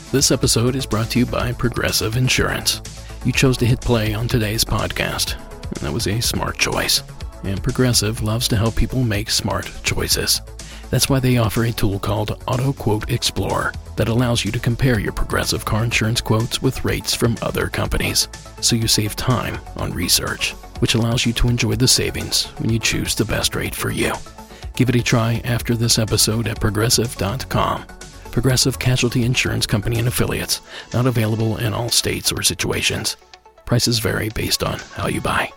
This episode is brought to you by Progressive Insurance. You chose to hit play on today's podcast, and that was a smart choice. And Progressive loves to help people make smart choices. That's why they offer a tool called Auto Quote Explorer that allows you to compare your Progressive car insurance quotes with rates from other companies, so you save time on research, which allows you to enjoy the savings when you choose the best rate for you. Give it a try after this episode at Progressive.com. Progressive Casualty Insurance Company and Affiliates. Not available in all states or situations. Prices vary based on how you buy.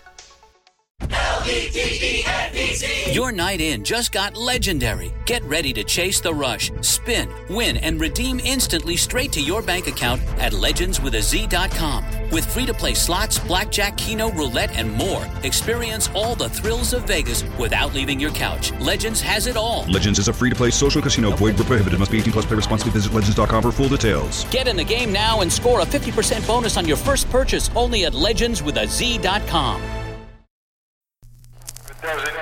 LEGENDZ. Your night in just got legendary. Get ready to chase the rush, spin, win, and redeem instantly straight to your bank account at legendswithaz.com. With free-to-play slots, blackjack, keno, roulette, and more. Experience all the thrills of Vegas without leaving your couch. Legends has it all. Legends is a free-to-play social casino. Void where prohibited. Must be 18 plus. Play responsibly. Visit legends.com for full details. Get in the game now and score a 50% bonus on your first purchase only at legendswithaz.com. That was it.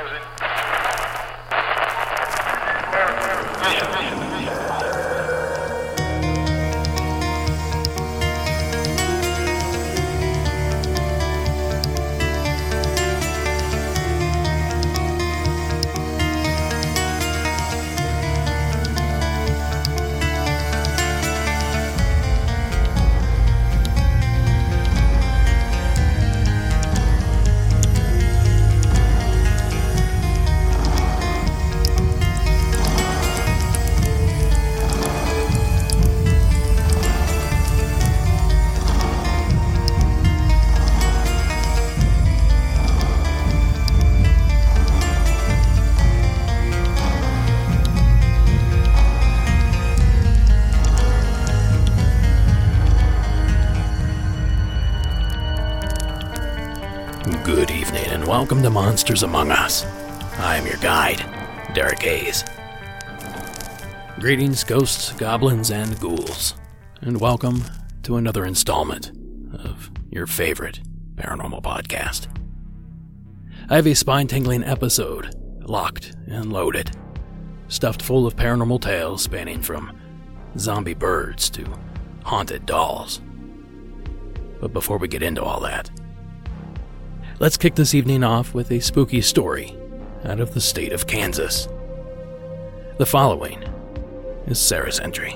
Good evening and welcome to Monsters Among Us. I am your guide, Derek Hayes. Greetings, ghosts, goblins, and ghouls, and welcome to another installment of your favorite paranormal podcast. I have a spine-tingling episode locked and loaded, stuffed full of paranormal tales spanning from zombie birds to haunted dolls. But before we get into all that, let's kick this evening off with a spooky story out of the state of Kansas. The following is Sarah's entry.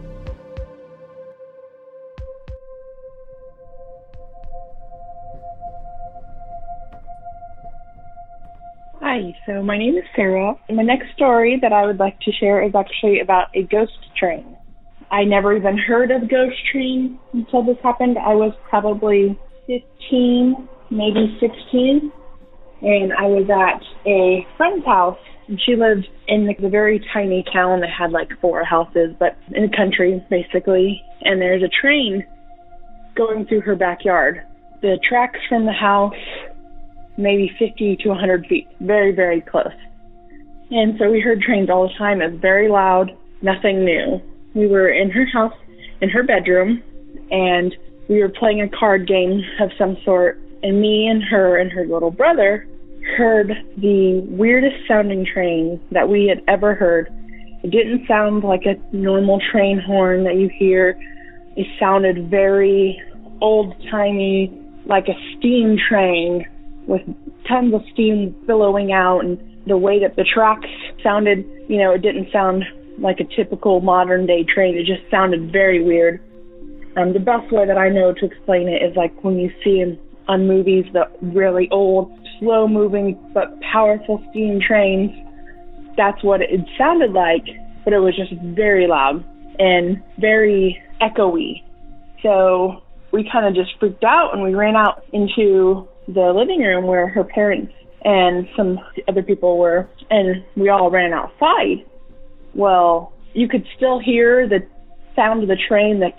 Hi, so my name is Sarah. My next story that I would like to share is actually about a ghost train. I never even heard of ghost train until this happened. I was probably 15, maybe 16, and I was at a friend's house, and she lived in the very tiny town that had like 4 houses, but in the country, basically, and there's a train going through her backyard. The tracks from the house, maybe 50 to 100 feet, very, very close. And so we heard trains all the time. It was very loud, nothing new. We were in her house, in her bedroom, and we were playing a card game of some sort, and me and her little brother heard the weirdest sounding train that we had ever heard. It didn't sound like a normal train horn that you hear. It sounded very old-timey, like a steam train with tons of steam billowing out, and the way that the tracks sounded, it didn't sound like a typical modern-day train. It just sounded very weird. The best way that I know to explain it is like when you see on movies the really old, slow-moving but powerful steam trains. That's what it sounded like, but it was just very loud and very echoey. So we kind of just freaked out, and we ran out into the living room where her parents and some other people were, and we all ran outside. Well, you could still hear the sound of the train, the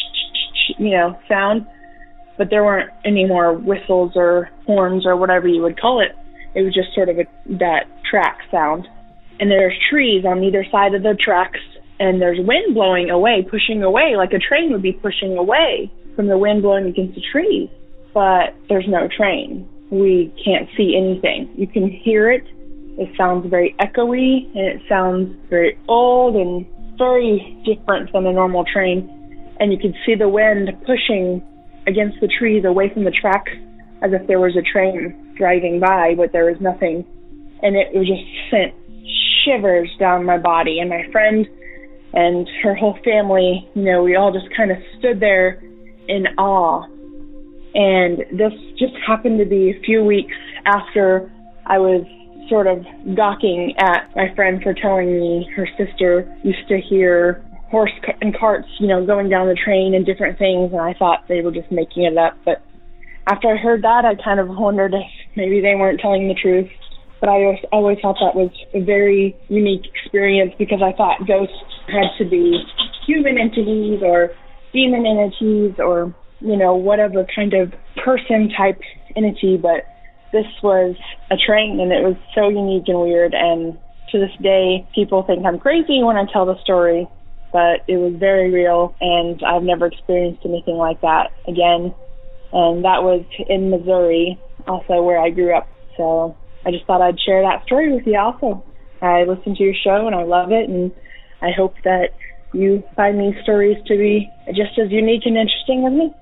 sound, but there weren't any more whistles or horns or whatever you would call it. It was just sort of that track sound. And there's trees on either side of the tracks, and there's wind blowing away, pushing away, like a train would be pushing away from the wind blowing against the trees. But there's no train. We can't see anything. You can hear it. It sounds very echoey, and it sounds very old and very different than a normal train. and you could see the wind pushing against the trees away from the track as if there was a train driving by, but there was nothing. And it just sent shivers down my body. And my friend and her whole family, we all just kind of stood there in awe. And this just happened to be a few weeks after I was sort of gawking at my friend for telling me her sister used to hear horse and carts, going down the train and different things, and I thought they were just making it up. But after I heard that, I kind of wondered if maybe they weren't telling the truth. But I always thought that was a very unique experience, because I thought ghosts had to be human entities or demon entities or, whatever kind of person-type entity. But this was a train, and it was so unique and weird. And to this day, people think I'm crazy when I tell the story, but it was very real, and I've never experienced anything like that again. And that was in Missouri, also where I grew up. So I just thought I'd share that story with you also. I listen to your show, and I love it, and I hope that you find these stories to be just as unique and interesting as me.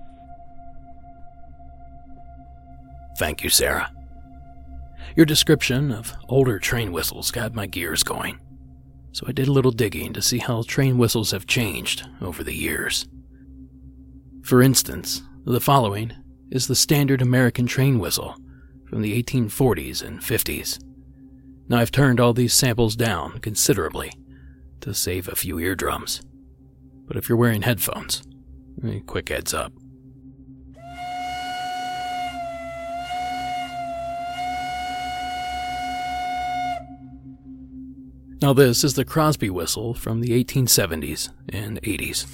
Thank you, Sarah. Your description of older train whistles got my gears going, so I did a little digging to see how train whistles have changed over the years. For instance, the following is the standard American train whistle from the 1840s and 50s. Now, I've turned all these samples down considerably to save a few eardrums, but if you're wearing headphones, a quick heads up. Now, this is the Crosby whistle from the 1870s and 80s.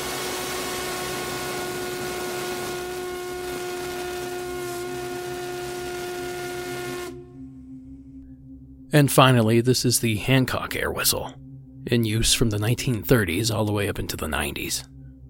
And finally, this is the Hancock air whistle, in use from the 1930s all the way up into the 90s.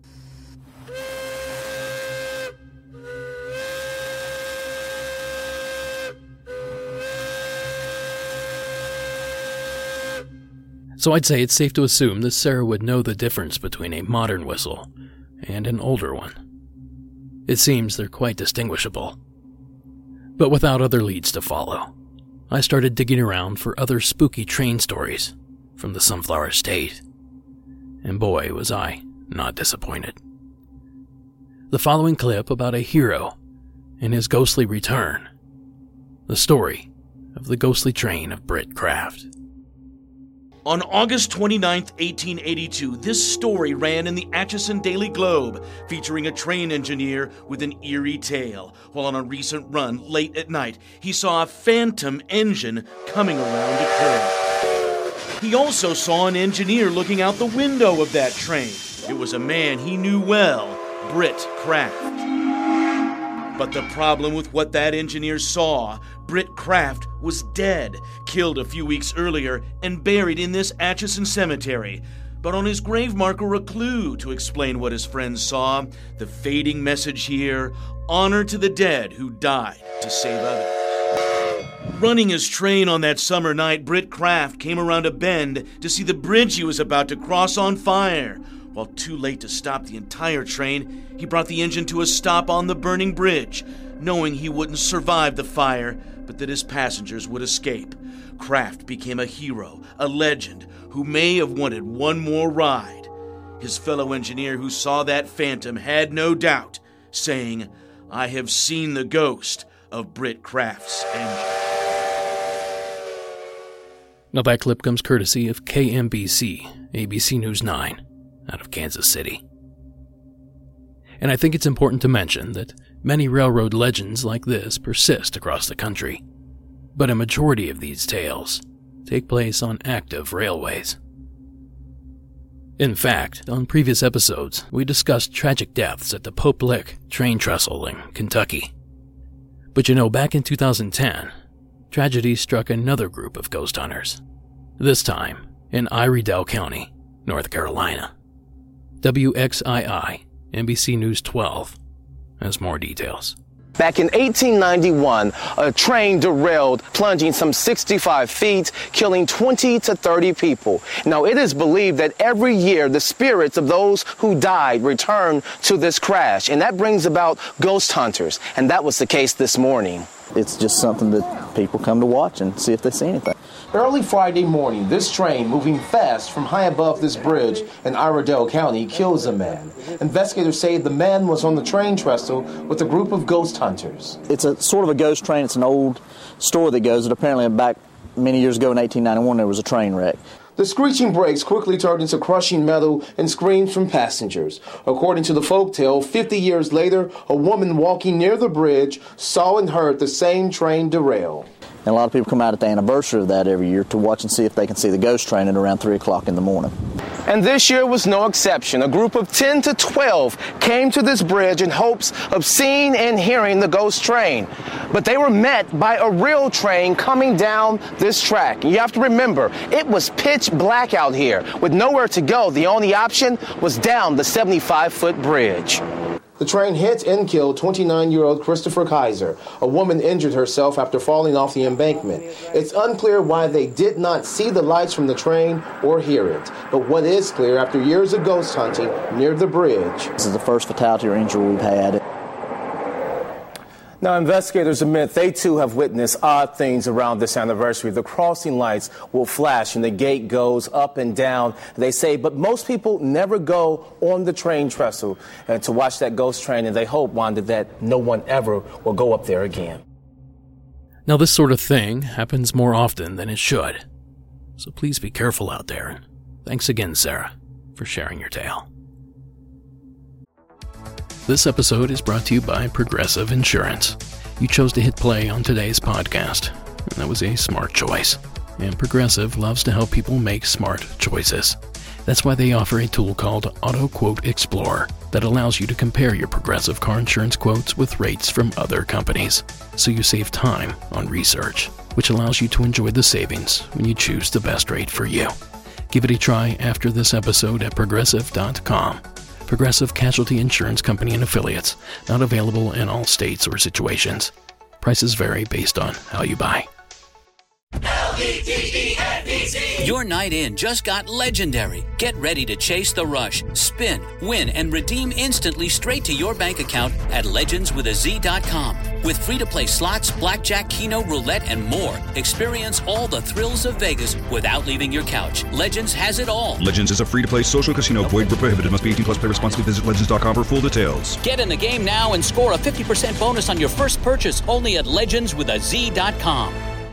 So I'd say it's safe to assume that Sarah would know the difference between a modern whistle and an older one. It seems they're quite distinguishable. But without other leads to follow, I started digging around for other spooky train stories from the Sunflower State. And boy, was I not disappointed. The following clip about a hero and his ghostly return. The story of the ghostly train of Britt Craft. On August 29, 1882, this story ran in the Atchison Daily Globe, featuring a train engineer with an eerie tale. While on a recent run late at night, he saw a phantom engine coming around a curve. He also saw an engineer looking out the window of that train. It was a man he knew well, Britt Craft. But the problem with what that engineer saw, Britt Craft was dead, killed a few weeks earlier and buried in this Atchison cemetery. But on his grave marker, a clue to explain what his friends saw. The fading message here, honor to the dead who died to save others. Running his train on that summer night, Britt Craft came around a bend to see the bridge he was about to cross on fire. While too late to stop the entire train, he brought the engine to a stop on the burning bridge, knowing he wouldn't survive the fire, but that his passengers would escape. Craft became a hero, a legend, who may have wanted one more ride. His fellow engineer who saw that phantom had no doubt, saying, "I have seen the ghost of Britt Craft's engine." Now that clip comes courtesy of KMBC, ABC News 9, out of Kansas City. And I think it's important to mention that many railroad legends like this persist across the country, but a majority of these tales take place on active railways. In fact, on previous episodes, we discussed tragic deaths at the Pope Lick train trestle in Kentucky. But back in 2010, tragedy struck another group of ghost hunters, this time in Iredell County, North Carolina. WXII, NBC News 12, has more details. Back in 1891, a train derailed, plunging some 65 feet, killing 20 to 30 people. Now, it is believed that every year the spirits of those who died return to this crash, and that brings about ghost hunters, and that was the case this morning. It's just something that people come to watch and see if they see anything. Early Friday morning, this train moving fast from high above this bridge in Iredell County kills a man. Investigators say the man was on the train trestle with a group of ghost hunters. It's a sort of a ghost train. It's an old story that goes that apparently back many years ago in 1891 there was a train wreck. The screeching brakes quickly turned into crushing metal and screams from passengers. According to the folktale, 50 years later, a woman walking near the bridge saw and heard the same train derail. And a lot of people come out at the anniversary of that every year to watch and see if they can see the ghost train at around 3 o'clock in the morning. And this year was no exception. A group of 10 to 12 came to this bridge in hopes of seeing and hearing the ghost train. But they were met by a real train coming down this track. You have to remember, it was pitch black out here. With nowhere to go, the only option was down the 75-foot bridge. The train hit and killed 29-year-old Christopher Kaiser. A woman injured herself after falling off the embankment. It's unclear why they did not see the lights from the train or hear it. But what is clear, after years of ghost hunting near the bridge, this is the first fatality or injury we've had. Now, investigators admit they too have witnessed odd things around this anniversary. The crossing lights will flash and the gate goes up and down, they say, but most people never go on the train trestle to watch that ghost train, and they hope, Wanda, that no one ever will go up there again. Now, this sort of thing happens more often than it should. So please be careful out there. Thanks again, Sarah, for sharing your tale. This episode is brought to you by Progressive Insurance. You chose to hit play on today's podcast, and that was a smart choice. And Progressive loves to help people make smart choices. That's why they offer a tool called Auto Quote Explorer that allows you to compare your Progressive car insurance quotes with rates from other companies. So you save time on research, which allows you to enjoy the savings when you choose the best rate for you. Give it a try after this episode at Progressive.com. Progressive Casualty Insurance Company and Affiliates. Not available in all states or situations. Prices vary based on how you buy. LVTENBC. Your night in just got legendary. Get ready to chase the rush, spin, win, and redeem instantly straight to your bank account at legendswithaz.com. With free-to-play slots, blackjack, keno, roulette, and more, experience all the thrills of Vegas without leaving your couch. Legends has it all. Legends is a free-to-play social casino. Void where prohibited. Must be 18 plus. Play responsibly. Visit legends.com for full details. Get in the game now and score a 50% bonus on your first purchase only at legendswithaz.com.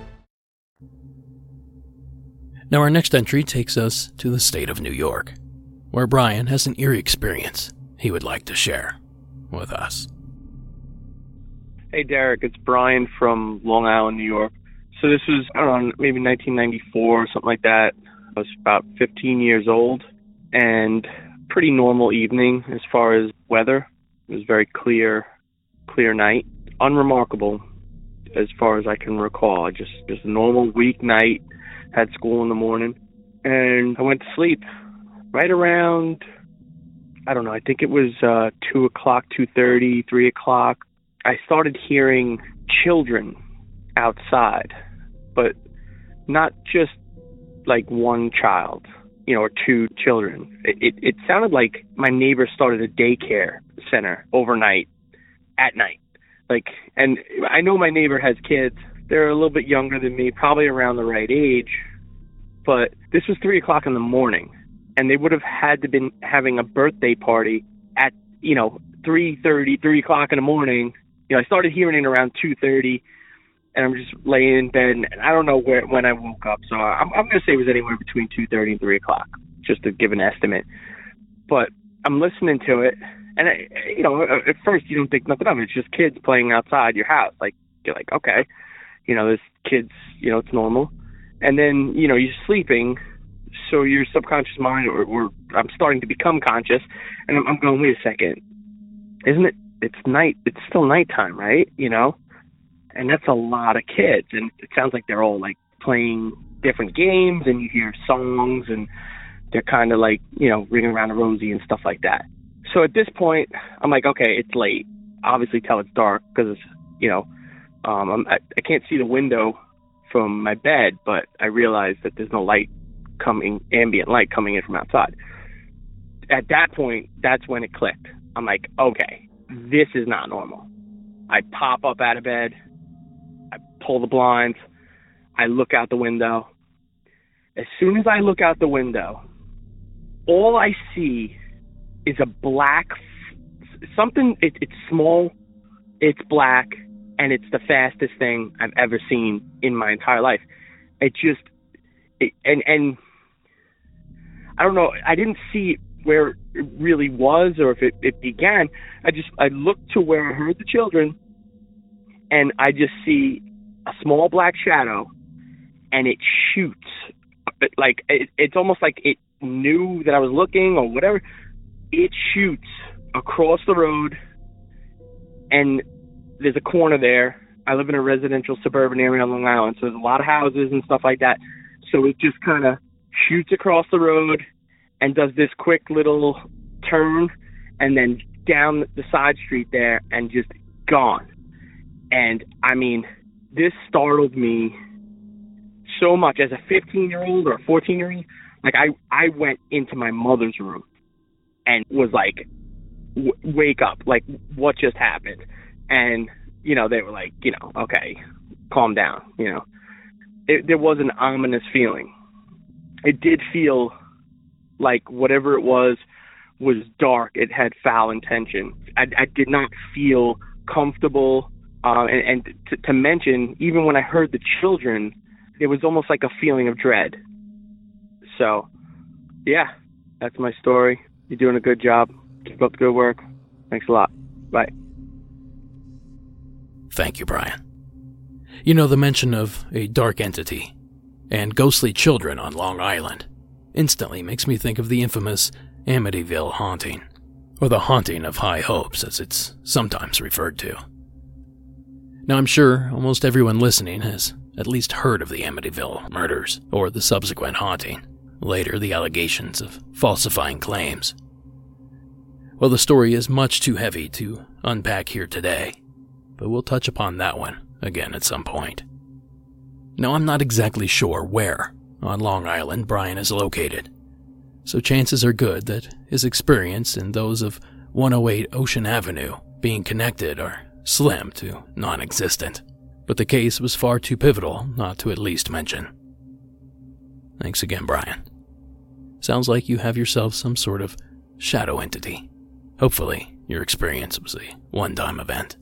Now our next entry takes us to the state of New York, where Brian has an eerie experience he would like to share with us. Hey Derek, it's Brian from Long Island, New York. So this was, I don't know, maybe 1994 or something like that. I was about 15 years old, and pretty normal evening as far as weather. It was very clear night. Unremarkable as far as I can recall. Just a normal weeknight. Had school in the morning, and I went to sleep right around, I don't know, I think it was 2 o'clock, 2:30, 3 o'clock. I started hearing children outside, but not just like one child, or two children. It sounded like my neighbor started a daycare center overnight, at night. And I know my neighbor has kids. They're a little bit younger than me, probably around the right age, but this was 3 o'clock in the morning, and they would have had to been having a birthday party at, 3:30, 3 o'clock in the morning. I started hearing it around 2:30, and I'm just laying in bed, and I don't know when I woke up, so I'm going to say it was anywhere between 2:30 and 3 o'clock, just to give an estimate. But I'm listening to it, and at first you don't think nothing of it. It's just kids playing outside your house. You're like, okay. There's kids, it's normal. And then, you're sleeping, so your subconscious mind, or I'm starting to become conscious, and I'm going, wait a second, isn't it, it's night, it's still nighttime, right? And that's a lot of kids, and it sounds like they're all, playing different games, and you hear songs, and they're kind of ringing around the rosy and stuff like that. So at this point, I'm like, okay, it's late. obviously tell it's dark because it's, I can't see the window from my bed, but I realize that there's no ambient light coming in from outside. At that point, that's when it clicked. I'm like, okay, this is not normal. I pop up out of bed, I pull the blinds, I look out the window. As soon as I look out the window, all I see is a black something. It's small, it's black, and it's the fastest thing I've ever seen in my entire life. And I don't know, I didn't see where it really was or if it began. I looked to where I heard the children, and I just see a small black shadow, and it shoots. Like, it's almost like it knew that I was looking or whatever. It shoots across the road, and there's a corner there. I live in a residential suburban area on Long Island, so there's a lot of houses and stuff like that. So it just kind of shoots across the road and does this quick little turn and then down the side street there and just gone. And I mean, this startled me so much as a 15-year-old or a 14-year-old. Like, I went into my mother's room and was like, wake up, like, what just happened? And, they were like, okay, calm down, There was an ominous feeling. It did feel like whatever it was dark. It had foul intention. I did not feel comfortable. And to mention, even when I heard the children, it was almost like a feeling of dread. So, yeah, that's my story. You're doing a good job. Keep up the good work. Thanks a lot. Bye. Thank you, Brian. The mention of a dark entity and ghostly children on Long Island instantly makes me think of the infamous Amityville haunting, or the haunting of High Hopes as it's sometimes referred to. Now, I'm sure almost everyone listening has at least heard of the Amityville murders or the subsequent haunting, later the allegations of falsifying claims. Well, the story is much too heavy to unpack here today, but we'll touch upon that one again at some point. Now, I'm not exactly sure where on Long Island Brian is located, so chances are good that his experience and those of 108 Ocean Avenue being connected are slim to non-existent, but the case was far too pivotal not to at least mention. Thanks again, Brian. Sounds like you have yourself some sort of shadow entity. Hopefully, your experience was a one-time event.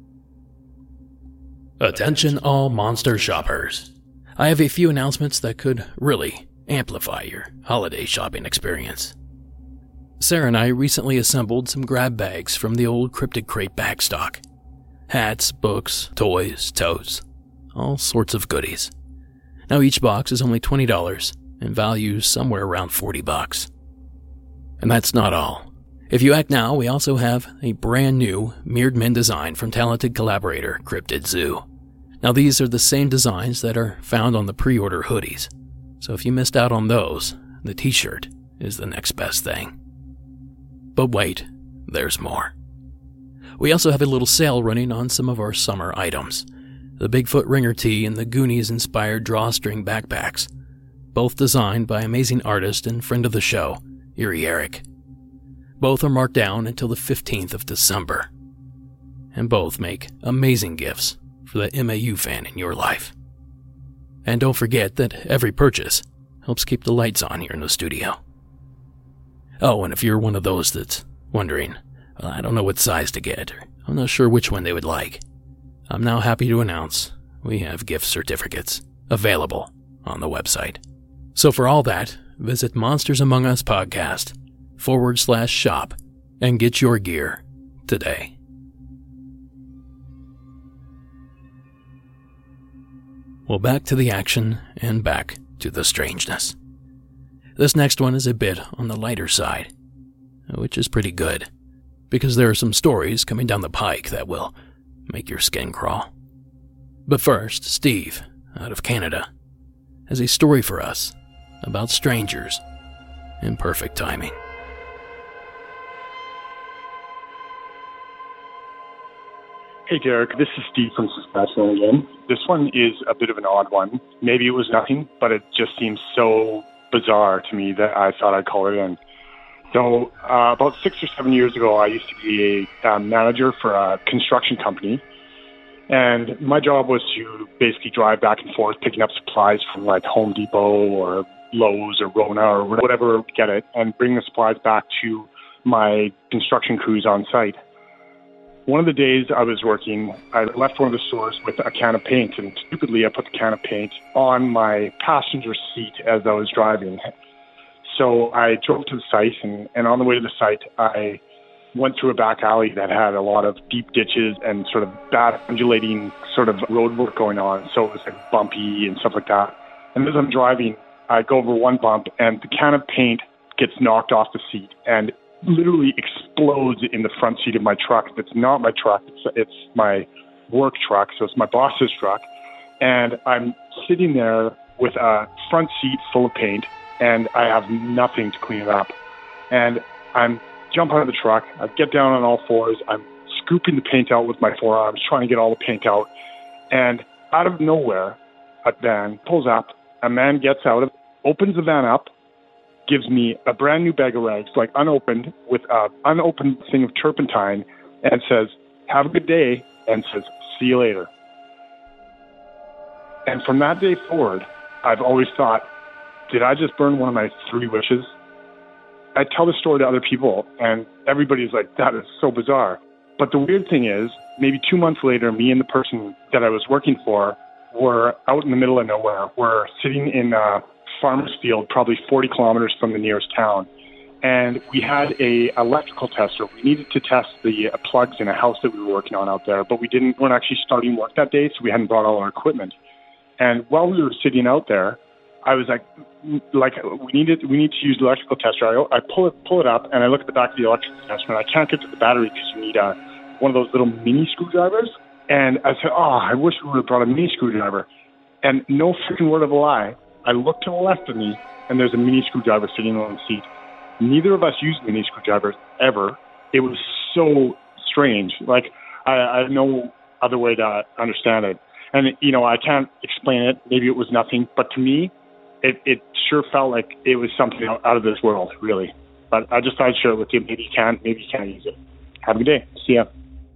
Attention all monster shoppers. I have a few announcements that could really amplify your holiday shopping experience. Sarah and I recently assembled some grab bags from the old Cryptid Crate backstock. Hats, books, toys, totes, all sorts of goodies. Now each box is only $20 and values somewhere around $40. And that's not all. If you act now, we also have a brand new Mirrored Men design from talented collaborator Cryptid Zoo. Now these are the same designs that are found on the pre-order hoodies, so if you missed out on those, the t-shirt is the next best thing. But wait, there's more. We also have a little sale running on some of our summer items. The Bigfoot Ringer tee and the Goonies-inspired drawstring backpacks, both designed by amazing artist and friend of the show, Erie Eric. Both are marked down until the 15th of December. And both make amazing gifts for the MAU fan in your life. And don't forget that every purchase helps keep the lights on here in the studio. Oh, and if you're one of those that's wondering, well, I don't know what size to get, or I'm not sure which one they would like, I'm now happy to announce we have gift certificates available on the website. So for all that, visit Monsters Among Us podcast.com/shop and get your gear today. Well, back to the action and back to the strangeness. This next one is a bit on the lighter side, which is pretty good, because there are some stories coming down the pike that will make your skin crawl. But first, Steve, out of Canada, has a story for us about strangers in perfect timing. Hey, Derek. This is Steve from Saskatchewan again. This one is a bit of an odd one. Maybe it was nothing, but it just seems so bizarre to me that I thought I'd call it in. So about 6 or 7 years ago, I used to be a manager for a construction company. And my job was to basically drive back and forth, picking up supplies from like Home Depot or Lowe's or Rona or whatever, get it, and bring the supplies back to my construction crews on site. One of the days I was working, I left one of the stores with a can of paint, and stupidly I put the can of paint on my passenger seat as I was driving. So I drove to the site, and on the way to the site, I went through a back alley that had a lot of deep ditches and sort of bad undulating sort of road work going on. So it was like bumpy and stuff like that. And as I'm driving, I go over one bump, and the can of paint gets knocked off the seat and literally explodes in the front seat of my truck. It's not my truck. It's my work truck. So it's my boss's truck. And I'm sitting there with a front seat full of paint, and I have nothing to clean it up. And I'm jump out of the truck. I get down on all fours. I'm scooping the paint out with my forearms, trying to get all the paint out. And out of nowhere, a van pulls up. A man gets out, opens the van up, gives me a brand new bag of rags, like unopened, with an unopened thing of turpentine, and says, "Have a good day," and says, "See you later." And from that day forward, I've always thought, did I just burn one of my 3 wishes? I tell the story to other people, and everybody's like, that is so bizarre. But the weird thing is, maybe 2 months later, me and the person that I was working for were out in the middle of nowhere. We're sitting in a farmer's field, probably 40 kilometers from the nearest town. And we had a electrical tester. We needed to test the plugs in a house that we were working on out there, but weren't actually starting work that day, so we hadn't brought all our equipment. And while we were sitting out there, I was like, we need to use the electrical tester. I pull it up, and I look at the back of the electrical tester, and I can't get to the battery because you need one of those little mini screwdrivers. And I said, I wish we would have brought a mini screwdriver. And no freaking word of a lie, I look to the left of me, and there's a mini screwdriver sitting on the seat. Neither of us used mini screwdrivers ever. It was so strange. Like, I have no other way to understand it. And, I can't explain it. Maybe it was nothing. But to me, it sure felt like it was something out of this world, really. But I just thought I'd share it with you. Maybe you can't use it. Have a good day. See ya.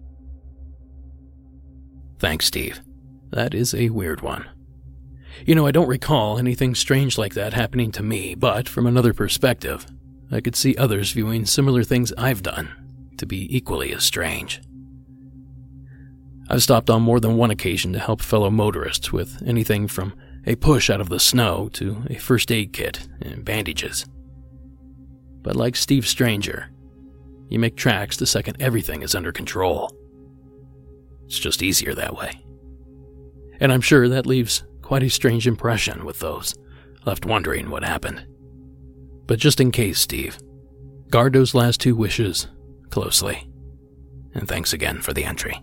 Thanks, Steve. That is a weird one. I don't recall anything strange like that happening to me, but from another perspective, I could see others viewing similar things I've done to be equally as strange. I've stopped on more than one occasion to help fellow motorists with anything from a push out of the snow to a first aid kit and bandages. But like Steve Stranger, you make tracks the second everything is under control. It's just easier that way. And I'm sure that leaves quite a strange impression with those left wondering what happened. But just in case, Steve, guard those last 2 wishes closely. And thanks again for the entry.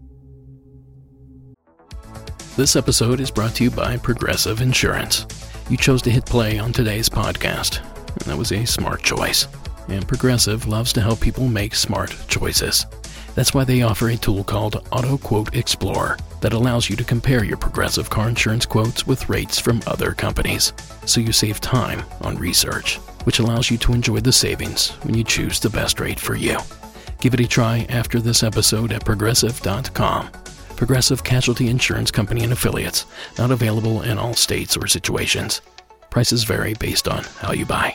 This episode is brought to you by Progressive Insurance. You chose to hit play on today's podcast, and that was a smart choice. And Progressive loves to help people make smart choices. That's why they offer a tool called Auto Quote Explorer that allows you to compare your Progressive car insurance quotes with rates from other companies, so you save time on research, which allows you to enjoy the savings when you choose the best rate for you. Give it a try after this episode at Progressive.com. Progressive Casualty Insurance Company and Affiliates. Not available in all states or situations. Prices vary based on how you buy.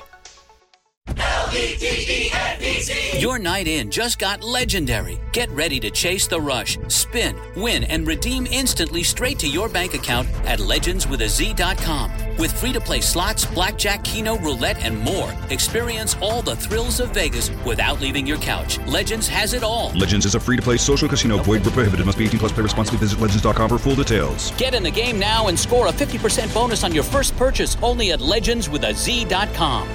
LVTENBC. Your night in just got legendary. Get ready to chase the rush, spin, win, and redeem instantly straight to your bank account at legendswithaz.com. With free-to-play slots, blackjack, keno, roulette, and more. Experience all the thrills of Vegas without leaving your couch. Legends has it all. Legends is a free-to-play social casino. Void where prohibited. Must be 18 plus. Play responsibly. Visit legends.com for full details. Get in the game now and score a 50% bonus on your first purchase only at legendswithaz.com.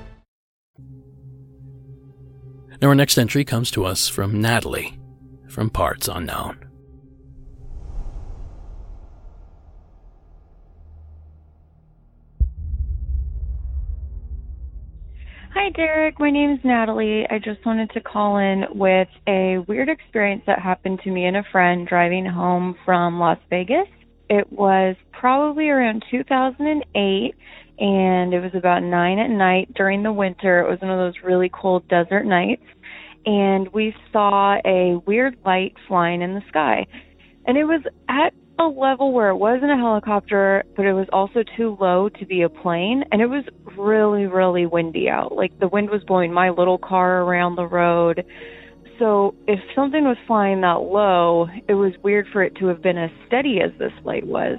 Now our next entry comes to us from Natalie, from Parts Unknown. Hi, Derek. My name is Natalie. I just wanted to call in with a weird experience that happened to me and a friend driving home from Las Vegas. It was probably around 2008, and it was about 9 at night during the winter. It was one of those really cold desert nights, and we saw a weird light flying in the sky. And it was at a level where it wasn't a helicopter, but it was also too low to be a plane, and it was really, really windy out. Like, the wind was blowing my little car around the road. So if something was flying that low, it was weird for it to have been as steady as this light was.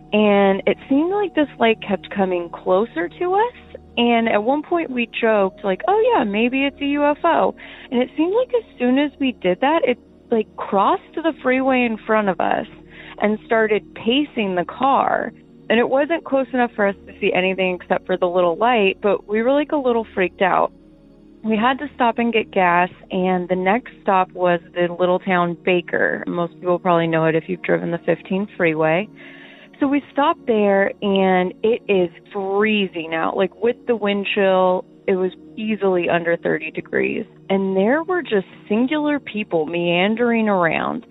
And it seemed like this light kept coming closer to us. And at one point we joked, like, oh yeah, maybe it's a UFO. And it seemed like as soon as we did that, it like crossed the freeway in front of us and started pacing the car. And it wasn't close enough for us to see anything except for the little light, but we were like a little freaked out. We had to stop and get gas, and the next stop was the little town Baker. Most people probably know it if you've driven the 15 freeway. So we stopped there, and it is freezing out. Like, with the wind chill, it was easily under 30 degrees. And there were just singular people meandering around.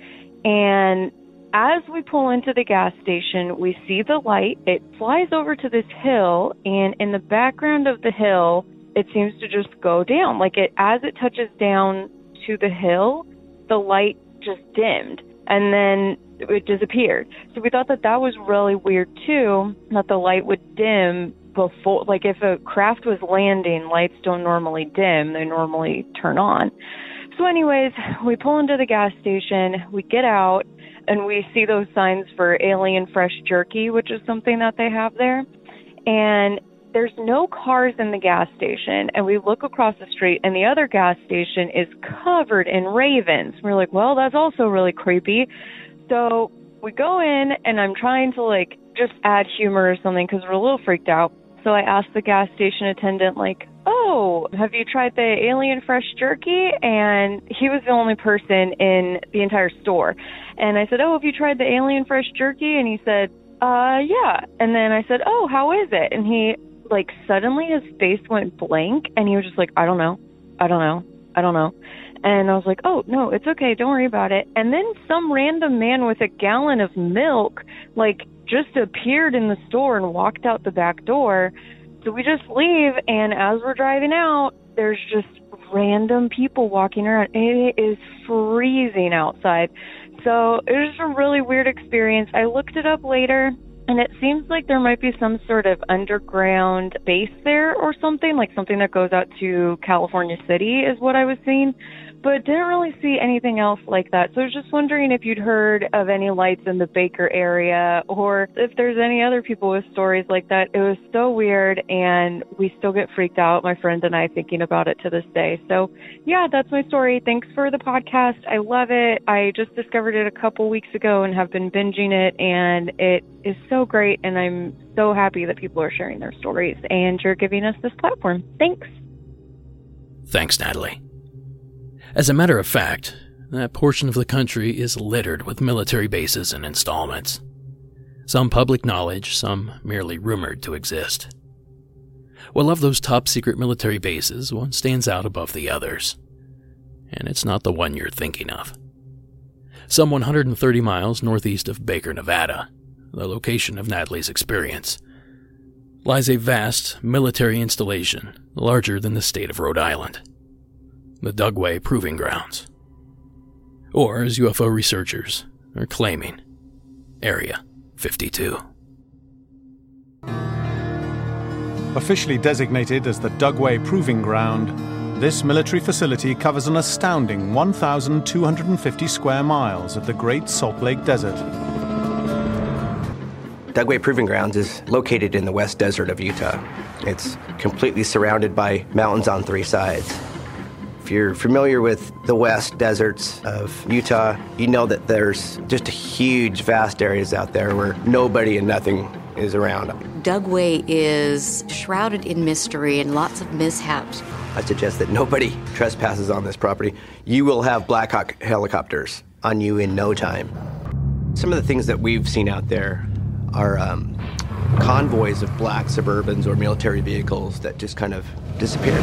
And as we pull into the gas station, we see the light. It flies over to this hill, and in the background of the hill, it seems to just go down. Like, as it touches down to the hill, the light just dimmed, and then it disappeared. So we thought that was really weird, too, that the light would dim before. Like, if a craft was landing, lights don't normally dim. They normally turn on. So anyways, we pull into the gas station, we get out, and we see those signs for Alien Fresh Jerky, which is something that they have there. And there's no cars in the gas station, and we look across the street, and the other gas station is covered in ravens. We're like, well, that's also really creepy. So we go in, and I'm trying to, like, just add humor or something because we're a little freaked out. So I asked the gas station attendant, like, oh, have you tried the Alien Fresh Jerky? And he was the only person in the entire store. And I said, oh, have you tried the Alien Fresh Jerky? And he said, yeah. And then I said, oh, how is it? And he, like, suddenly his face went blank, and he was just like, I don't know. And I was like, oh, no, it's okay. Don't worry about it. And then some random man with a gallon of milk, like, just appeared in the store and walked out the back door. So we just leave, and as we're driving out, there's just random people walking around. It is freezing outside. So it was a really weird experience. I looked it up later, and it seems like there might be some sort of underground base there or something, like something that goes out to California City is what I was seeing, but didn't really see anything else like that. So I was just wondering if you'd heard of any lights in the Baker area, or if there's any other people with stories like that. It was so weird, and we still get freaked out, my friend and I, thinking about it to this day. So yeah, that's my story. Thanks for the podcast. I love it. I just discovered it a couple weeks ago and have been binging it, and it is so great, and I'm so happy that people are sharing their stories, and you're giving us this platform. Thanks. Thanks, Natalie. As a matter of fact, that portion of the country is littered with military bases and installments. Some public knowledge, some merely rumored to exist. Well, of those top-secret military bases, one stands out above the others. And it's not the one you're thinking of. Some 130 miles northeast of Baker, Nevada, the location of Natalie's experience, lies a vast military installation larger than the state of Rhode Island. The Dugway Proving Grounds, or as UFO researchers are claiming, Area 52. Officially designated as the Dugway Proving Ground, this military facility covers an astounding 1,250 square miles of the Great Salt Lake Desert. Dugway Proving Grounds is located in the West Desert of Utah. It's completely surrounded by mountains on three sides. If you're familiar with the West Deserts of Utah, you know that there's just huge, vast areas out there where nobody and nothing is around. Dugway is shrouded in mystery and lots of mishaps. I suggest that nobody trespasses on this property. You will have Black Hawk helicopters on you in no time. Some of the things that we've seen out there are convoys of black Suburbans or military vehicles that just kind of disappeared.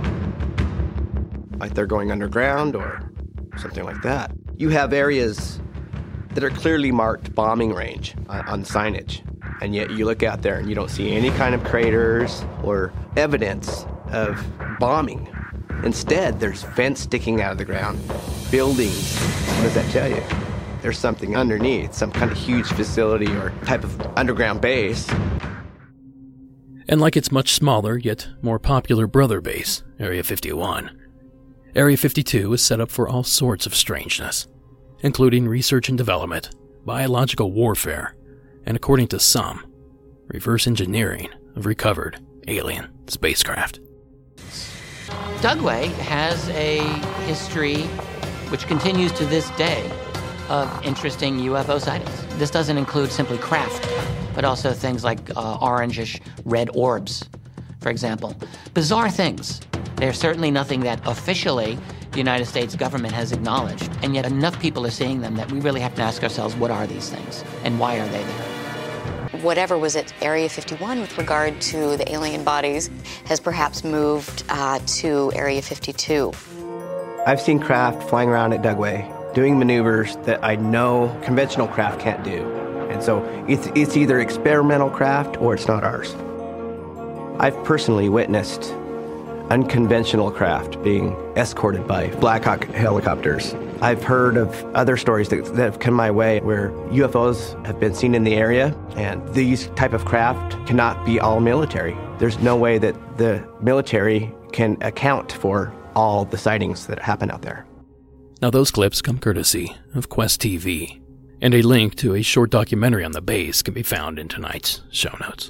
Like they're going underground or something like that. You have areas that are clearly marked bombing range on signage, and yet you look out there and you don't see any kind of craters or evidence of bombing. Instead, there's vents sticking out of the ground, buildings. What does that tell you? There's something underneath, some kind of huge facility or type of underground base. And like its much smaller yet more popular brother base, Area 51, Area 52 is set up for all sorts of strangeness, including research and development, biological warfare, and according to some, reverse engineering of recovered alien spacecraft. Dugway has a history which continues to this day of interesting UFO sightings. This doesn't include simply craft, but also things like orangish red orbs, for example. Bizarre things. There's certainly nothing that officially the United States government has acknowledged, and yet enough people are seeing them that we really have to ask ourselves, what are these things, and why are they there? Whatever was at Area 51 with regard to the alien bodies has perhaps moved to Area 52. I've seen craft flying around at Dugway, doing maneuvers that I know conventional craft can't do. And so it's either experimental craft or it's not ours. I've personally witnessed unconventional craft being escorted by Black Hawk helicopters. I've heard of other stories that have come my way where UFOs have been seen in the area, and these type of craft cannot be all military. There's no way that the military can account for all the sightings that happen out there. Now those clips come courtesy of Quest TV, and a link to a short documentary on the base can be found in tonight's show notes.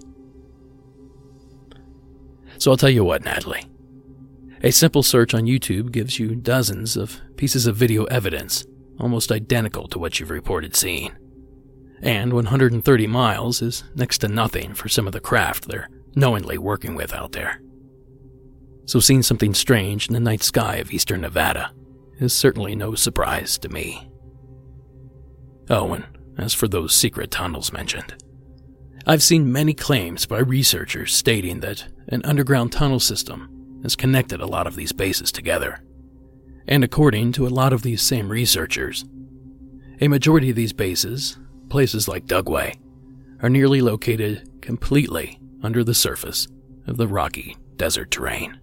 So I'll tell you what, Natalie. A simple search on YouTube gives you dozens of pieces of video evidence almost identical to what you've reported seeing. And 130 miles is next to nothing for some of the craft they're knowingly working with out there. So seeing something strange in the night sky of eastern Nevada is certainly no surprise to me. Oh, and as for those secret tunnels mentioned, I've seen many claims by researchers stating that an underground tunnel system has connected a lot of these bases together. And according to a lot of these same researchers, a majority of these bases, places like Dugway, are nearly located completely under the surface of the rocky desert terrain.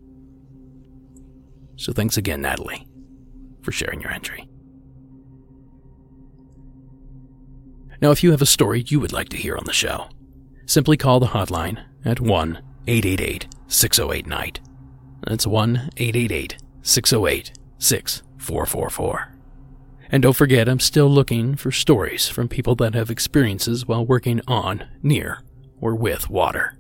So thanks again, Natalie, for sharing your entry. Now, if you have a story you would like to hear on the show, simply call the hotline at 1-888-608-NIGHT. That's 1-888-608-6444. And don't forget, I'm still looking for stories from people that have experiences while working on, near, or with water.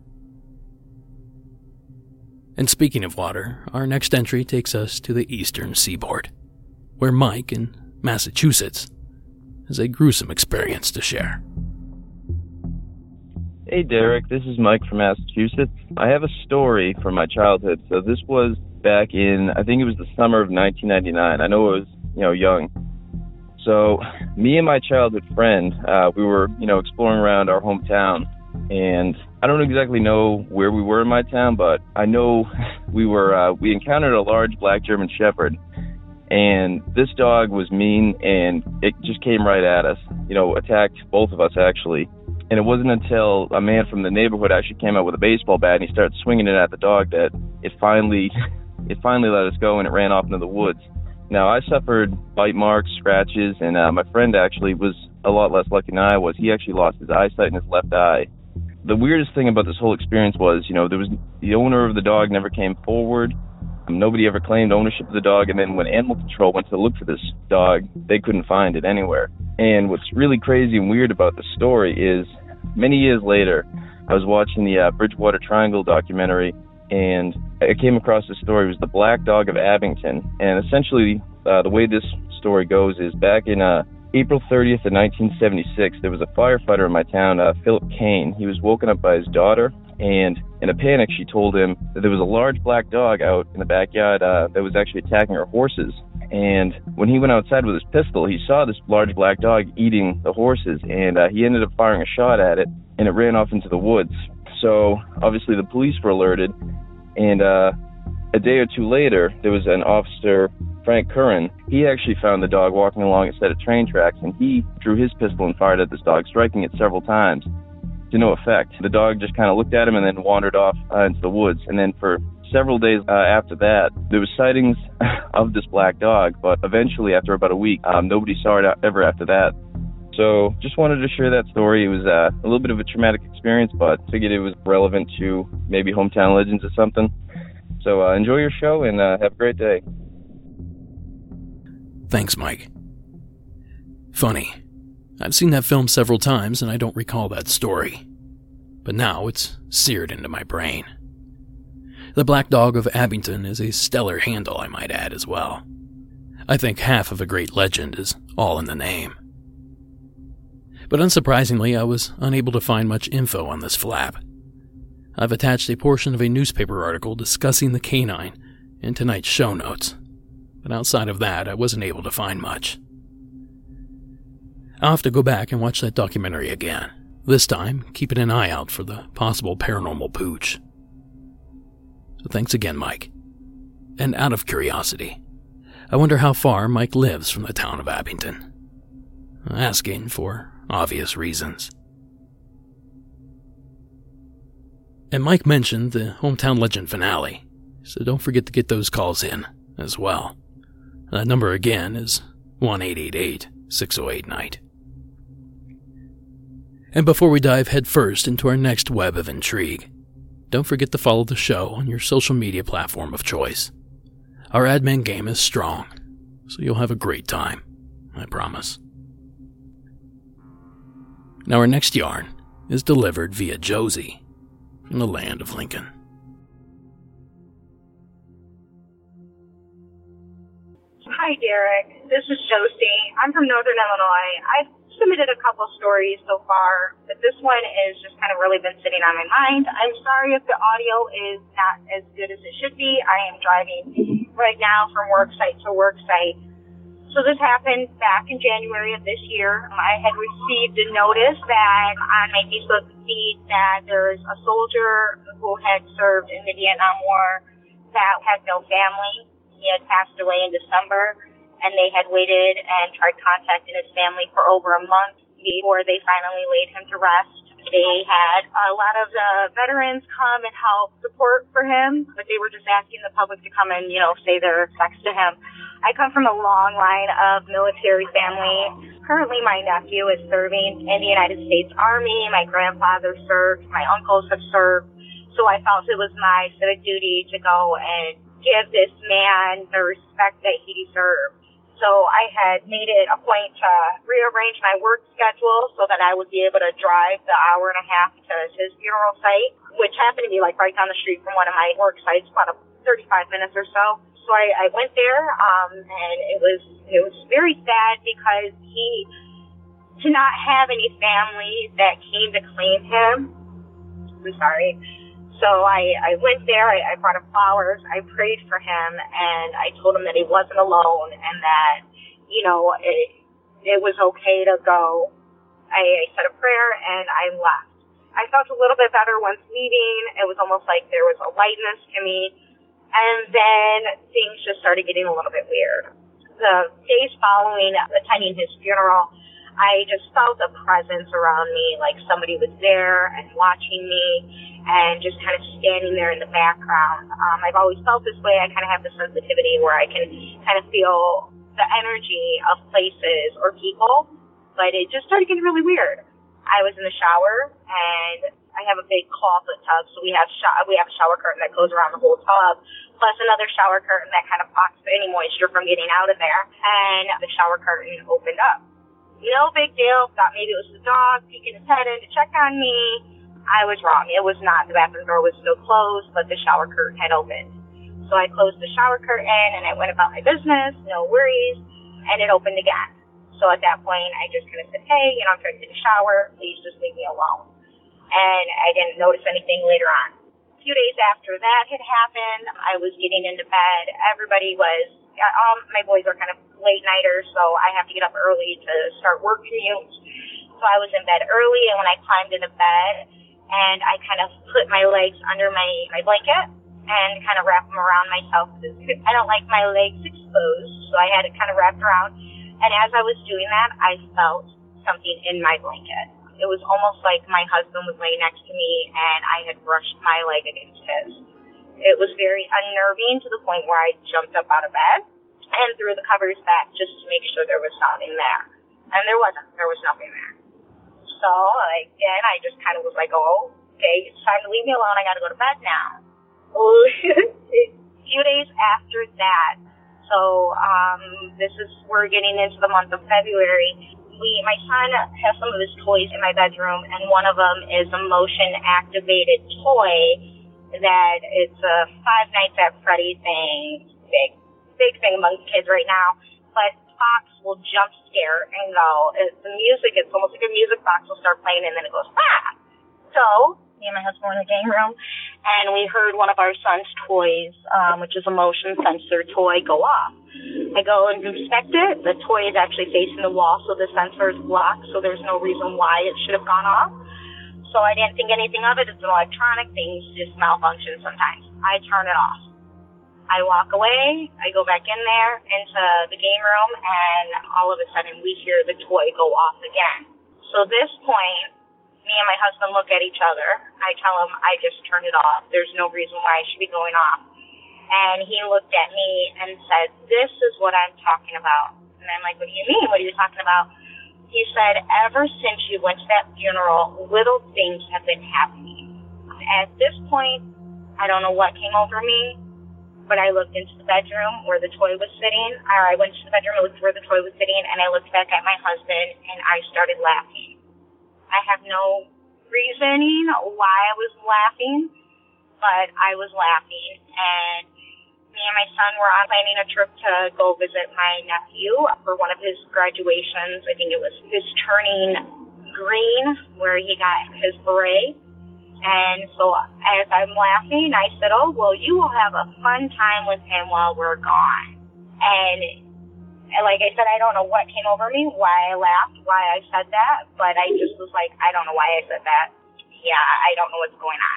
And speaking of water, our next entry takes us to the eastern seaboard, where Mike in Massachusetts has a gruesome experience to share. Hey Derek, this is Mike from Massachusetts. I have a story from my childhood. So this was back in, I think it was the summer of 1999. I know I was, young. So me and my childhood friend, we were, exploring around our hometown. And I don't exactly know where we were in my town, but I know we encountered a large black German Shepherd. And this dog was mean, and it just came right at us, attacked both of us actually. And it wasn't until a man from the neighborhood actually came out with a baseball bat and he started swinging it at the dog that it finally let us go, and it ran off into the woods. Now, I suffered bite marks, scratches, and my friend actually was a lot less lucky than I was. He actually lost his eyesight in his left eye. The weirdest thing about this whole experience was, there was the owner of the dog never came forward. Nobody ever claimed ownership of the dog, and then when animal control went to look for this dog, they couldn't find it anywhere. And what's really crazy and weird about the story is, many years later, I was watching the Bridgewater Triangle documentary, and I came across this story. It was the Black Dog of Abington. And essentially, the way this story goes is back in April 30th of 1976, there was a firefighter in my town, Philip Kane. He was woken up by his daughter, and in a panic, she told him that there was a large black dog out in the backyard that was actually attacking her horses. And when he went outside with his pistol, he saw this large black dog eating the horses, and he ended up firing a shot at it, and it ran off into the woods. So obviously the police were alerted, and a day or two later, there was an officer, Frank Curran. He actually found the dog walking along a set of train tracks, and he drew his pistol and fired at this dog, striking it several times to no effect. The dog just kind of looked at him and then wandered off into the woods. And then for several days after that, there was sightings of this black dog, but eventually, after about a week, nobody saw it ever after that. So just wanted to share that story. It was a little bit of a traumatic experience, but figured it was relevant to maybe hometown legends or something. So enjoy your show and have a great day. Thanks, Mike. Funny. I've seen that film several times and I don't recall that story. But now it's seared into my brain. The Black Dog of Abington is a stellar handle, I might add, as well. I think half of a great legend is all in the name. But unsurprisingly, I was unable to find much info on this flap. I've attached a portion of a newspaper article discussing the canine in tonight's show notes, but outside of that, I wasn't able to find much. I'll have to go back and watch that documentary again, this time keeping an eye out for the possible paranormal pooch. So thanks again, Mike. And out of curiosity, I wonder how far Mike lives from the town of Abington. Asking for obvious reasons. And Mike mentioned the Hometown Legend finale, so don't forget to get those calls in as well. That number again is 1-888-608-NIGHT. And before we dive headfirst into our next web of intrigue, don't forget to follow the show on your social media platform of choice. Our admin game is strong, so you'll have a great time, I promise. Now our next yarn is delivered via Josie from the land of Lincoln. Hi, Derek. This is Josie. I'm from Northern Illinois. I've submitted a couple stories so far, but this one is just kind of really been sitting on my mind. I'm sorry if the audio is not as good as it should be. I am driving right now from work site to work site. So this happened back in January of this year. I had received a notice that on my Facebook feed that there's a soldier who had served in the Vietnam War that had no family. He had passed away in December, and they had waited and tried contacting his family for over a month before they finally laid him to rest. They had a lot of the veterans come and help support for him, but they were just asking the public to come and, say their respects to him. I come from a long line of military family. Currently, my nephew is serving in the United States Army. My grandfather served. My uncles have served. So I felt it was my civic duty to go and give this man the respect that he deserved. So I had made it a point to rearrange my work schedule so that I would be able to drive the hour and a half to his funeral site, which happened to be like right down the street from one of my work sites, about 35 minutes or so. So I went there, and it was very sad because to not have any family that came to claim him. I'm sorry. So I went there, I brought him flowers, I prayed for him, and I told him that he wasn't alone and that, it was okay to go. I said a prayer and I left. I felt a little bit better once leaving. It was almost like there was a lightness to me. And then things just started getting a little bit weird. The days following attending his funeral, I just felt a presence around me, like somebody was there and watching me and just kind of standing there in the background. I've always felt this way. I kind of have the sensitivity where I can kind of feel the energy of places or people, but it just started getting really weird. I was in the shower, and I have a big clawfoot tub, so we have a shower curtain that goes around the whole tub, plus another shower curtain that kind of blocks any moisture from getting out of there, and the shower curtain opened up. No big deal. Thought maybe it was the dog peeking his head in to check on me. I was wrong. It was not. The bathroom door was still closed, but the shower curtain had opened. So I closed the shower curtain, and I went about my business, no worries, and it opened again. So at that point, I just kind of said, hey, I'm trying to take a shower. Please just leave me alone. And I didn't notice anything later on. A few days after that had happened, I was getting into bed. Everybody was my boys are kind of late nighters, so I have to get up early to start work commutes. So I was in bed early, and when I climbed into bed, and I kind of put my legs under my blanket and kind of wrap them around myself. I don't like my legs exposed, so I had it kind of wrapped around. And as I was doing that, I felt something in my blanket. It was almost like my husband was laying next to me, and I had brushed my leg against his. It was very unnerving to the point where I jumped up out of bed and threw the covers back just to make sure there was something there. And there wasn't. There was nothing there. So, again, I just kind of was like, oh, okay, it's time to leave me alone. I got to go to bed now. A few days after that, so we're getting into the month of February. My son has some of his toys in my bedroom, and one of them is a motion-activated toy that it's a Five Nights at Freddy thing, big thing among kids right now. But Fox will jump scare and go. The music, it's almost like a music box will start playing, and then it goes, ah! So me and my husband were in the game room, and we heard one of our son's toys, which is a motion sensor toy, go off. I go and inspect it. The toy is actually facing the wall, so the sensor is blocked, so there's no reason why it should have gone off. So I didn't think anything of it. It's an electronic thing, just malfunction sometimes. I turn it off. I walk away. I go back in there into the game room, and all of a sudden we hear the toy go off again. So at this point, me and my husband look at each other. I tell him I just turned it off. There's no reason why it should be going off. And he looked at me and said, this is what I'm talking about. And I'm like, what do you mean? What are you talking about? He said, ever since you went to that funeral, little things have been happening. At this point, I don't know what came over me, but I looked into the bedroom where the toy was sitting. Or I went to the bedroom and looked where the toy was sitting, and I looked back at my husband, and I started laughing. I have no reasoning why I was laughing, but I was laughing. And me and my son were planning a trip to go visit my nephew for one of his graduations. I think it was his turning green where he got his beret. And so as I'm laughing, I said, oh, well, you will have a fun time with him while we're gone. And like I said, I don't know what came over me, why I laughed, why I said that, but I just was like, I don't know why I said that. Yeah, I don't know what's going on.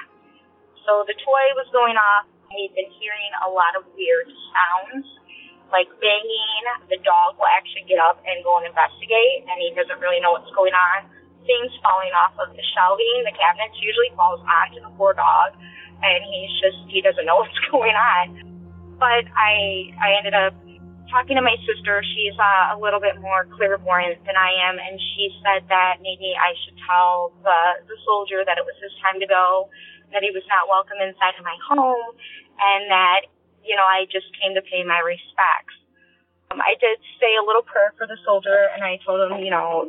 So the toy was going off. He'd been hearing a lot of weird sounds, like banging. The dog will actually get up and go and investigate, and he doesn't really know what's going on. Things falling off of the shelving, the cabinets usually falls onto the poor dog, and he doesn't know what's going on. But I ended up talking to my sister. She's a little bit more clairvoyant than I am, and she said that maybe I should tell the soldier that it was his time to go, that he was not welcome inside of my home, and that, I just came to pay my respects. I did say a little prayer for the soldier, and I told him,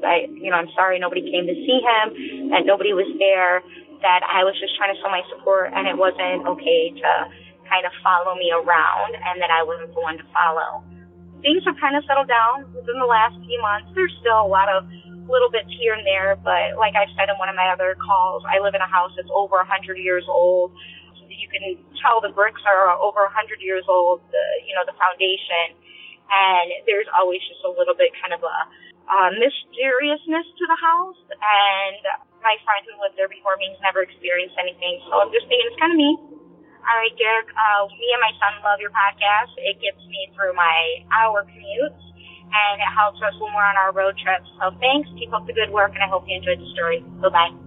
I'm sorry nobody came to see him, that nobody was there, that I was just trying to show my support, and it wasn't okay to kind of follow me around, and that I wasn't the one to follow. Things have kind of settled down within the last few months. There's still a lot of little bits here and there, but like I've said in one of my other calls, I live in a house that's over 100 years old. You can tell the bricks are over 100 years old, the foundation, and there's always just a little bit kind of a mysteriousness to the house, and my friend who lived there before me has never experienced anything, so I'm just thinking it's kind of me. All right, Derek, me and my son love your podcast. It gets me through my hour commutes, and it helps us when we're on our road trips. So thanks. Keep up the good work, and I hope you enjoyed the story. Bye-bye.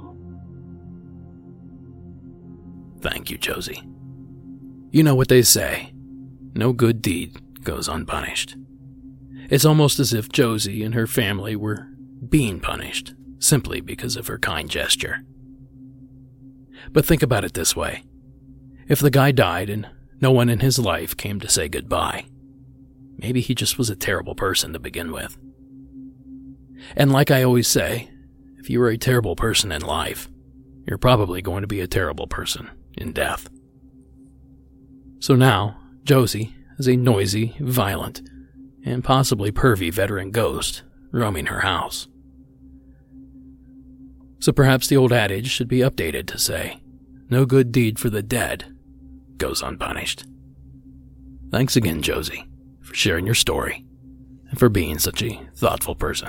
Thank you, Josie. You know what they say. No good deed goes unpunished. It's almost as if Josie and her family were being punished simply because of her kind gesture. But think about it this way. If the guy died and no one in his life came to say goodbye, maybe he just was a terrible person to begin with. And like I always say, if you were a terrible person in life, you're probably going to be a terrible person in death. So now, Josie is a noisy, violent, and possibly pervy veteran ghost roaming her house. So perhaps the old adage should be updated to say, no good deed for the dead goes unpunished. Thanks again, Josie, for sharing your story, and for being such a thoughtful person.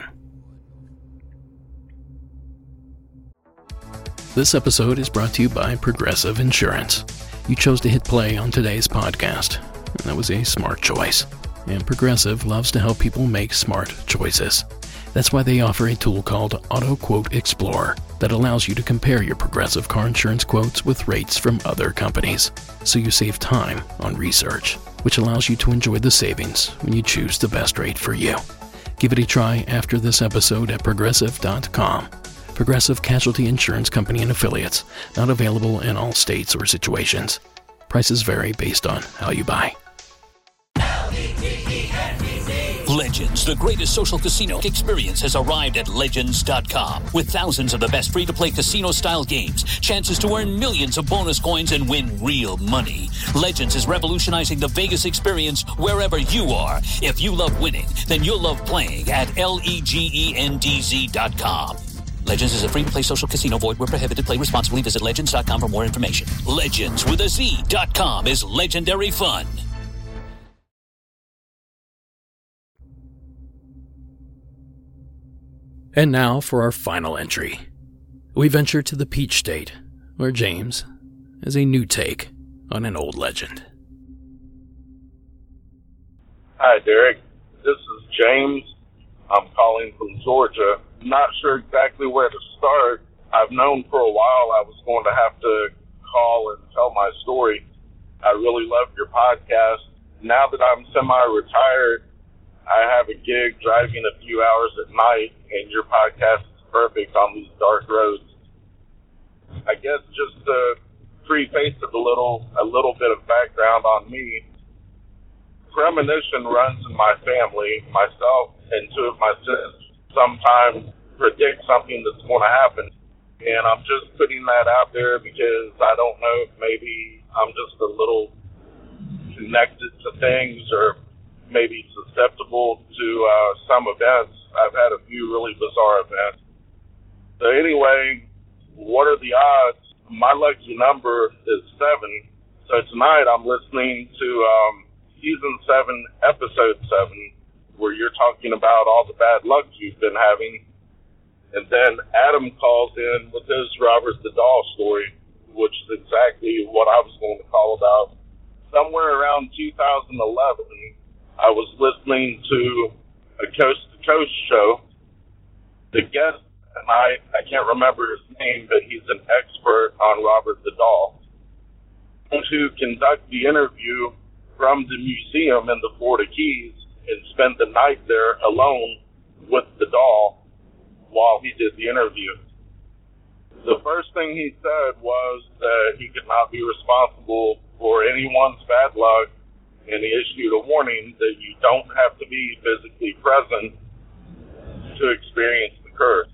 This episode is brought to you by Progressive Insurance. You chose to hit play on today's podcast, and that was a smart choice. And Progressive loves to help people make smart choices. That's why they offer a tool called Auto Quote Explorer that allows you to compare your Progressive car insurance quotes with rates from other companies, so you save time on research, which allows you to enjoy the savings when you choose the best rate for you. Give it a try after this episode at Progressive.com. Progressive Casualty Insurance Company and Affiliates. Not available in all states or situations. Prices vary based on how you buy. Legends, the greatest social casino experience, has arrived at Legends.com. With thousands of the best free-to-play casino-style games, chances to earn millions of bonus coins and win real money. Legends is revolutionizing the Vegas experience wherever you are. If you love winning, then you'll love playing at LEGENDZ.com. Legends is a free-to-play social casino. Void where prohibited. Play responsibly. Visit Legends.com for more information. Legends with a Z.com is legendary fun. And now for our final entry. We venture to the Peach State, where James has a new take on an old legend. Hi, Derek. This is James. I'm calling from Georgia. Not sure exactly where to start. I've known for a while I was going to have to call and tell my story. I really love your podcast. Now that I'm semi-retired, I have a gig driving a few hours at night, and your podcast is perfect on these dark roads. I guess just to preface it a little bit of background on me. Premonition runs in my family. Myself and two of my sisters sometimes predict something that's going to happen, and I'm just putting that out there because I don't know if maybe I'm just a little connected to things or maybe susceptible to some events. I've had a few really bizarre events. So anyway, what are the odds? My lucky number is 7. So tonight I'm listening to season 7, episode 7, where you're talking about all the bad luck you've been having. And then Adam calls in with his Robert the Doll story, which is exactly what I was going to call about. Somewhere around 2011, I was listening to a coast-to-coast show. The guest tonight, I can't remember his name, but he's an expert on Robert the Doll. And to conduct the interview from the museum in the Florida Keys and spend the night there alone with the doll while he did the interview. The first thing he said was that he could not be responsible for anyone's bad luck, and he issued a warning that you don't have to be physically present to experience the curse.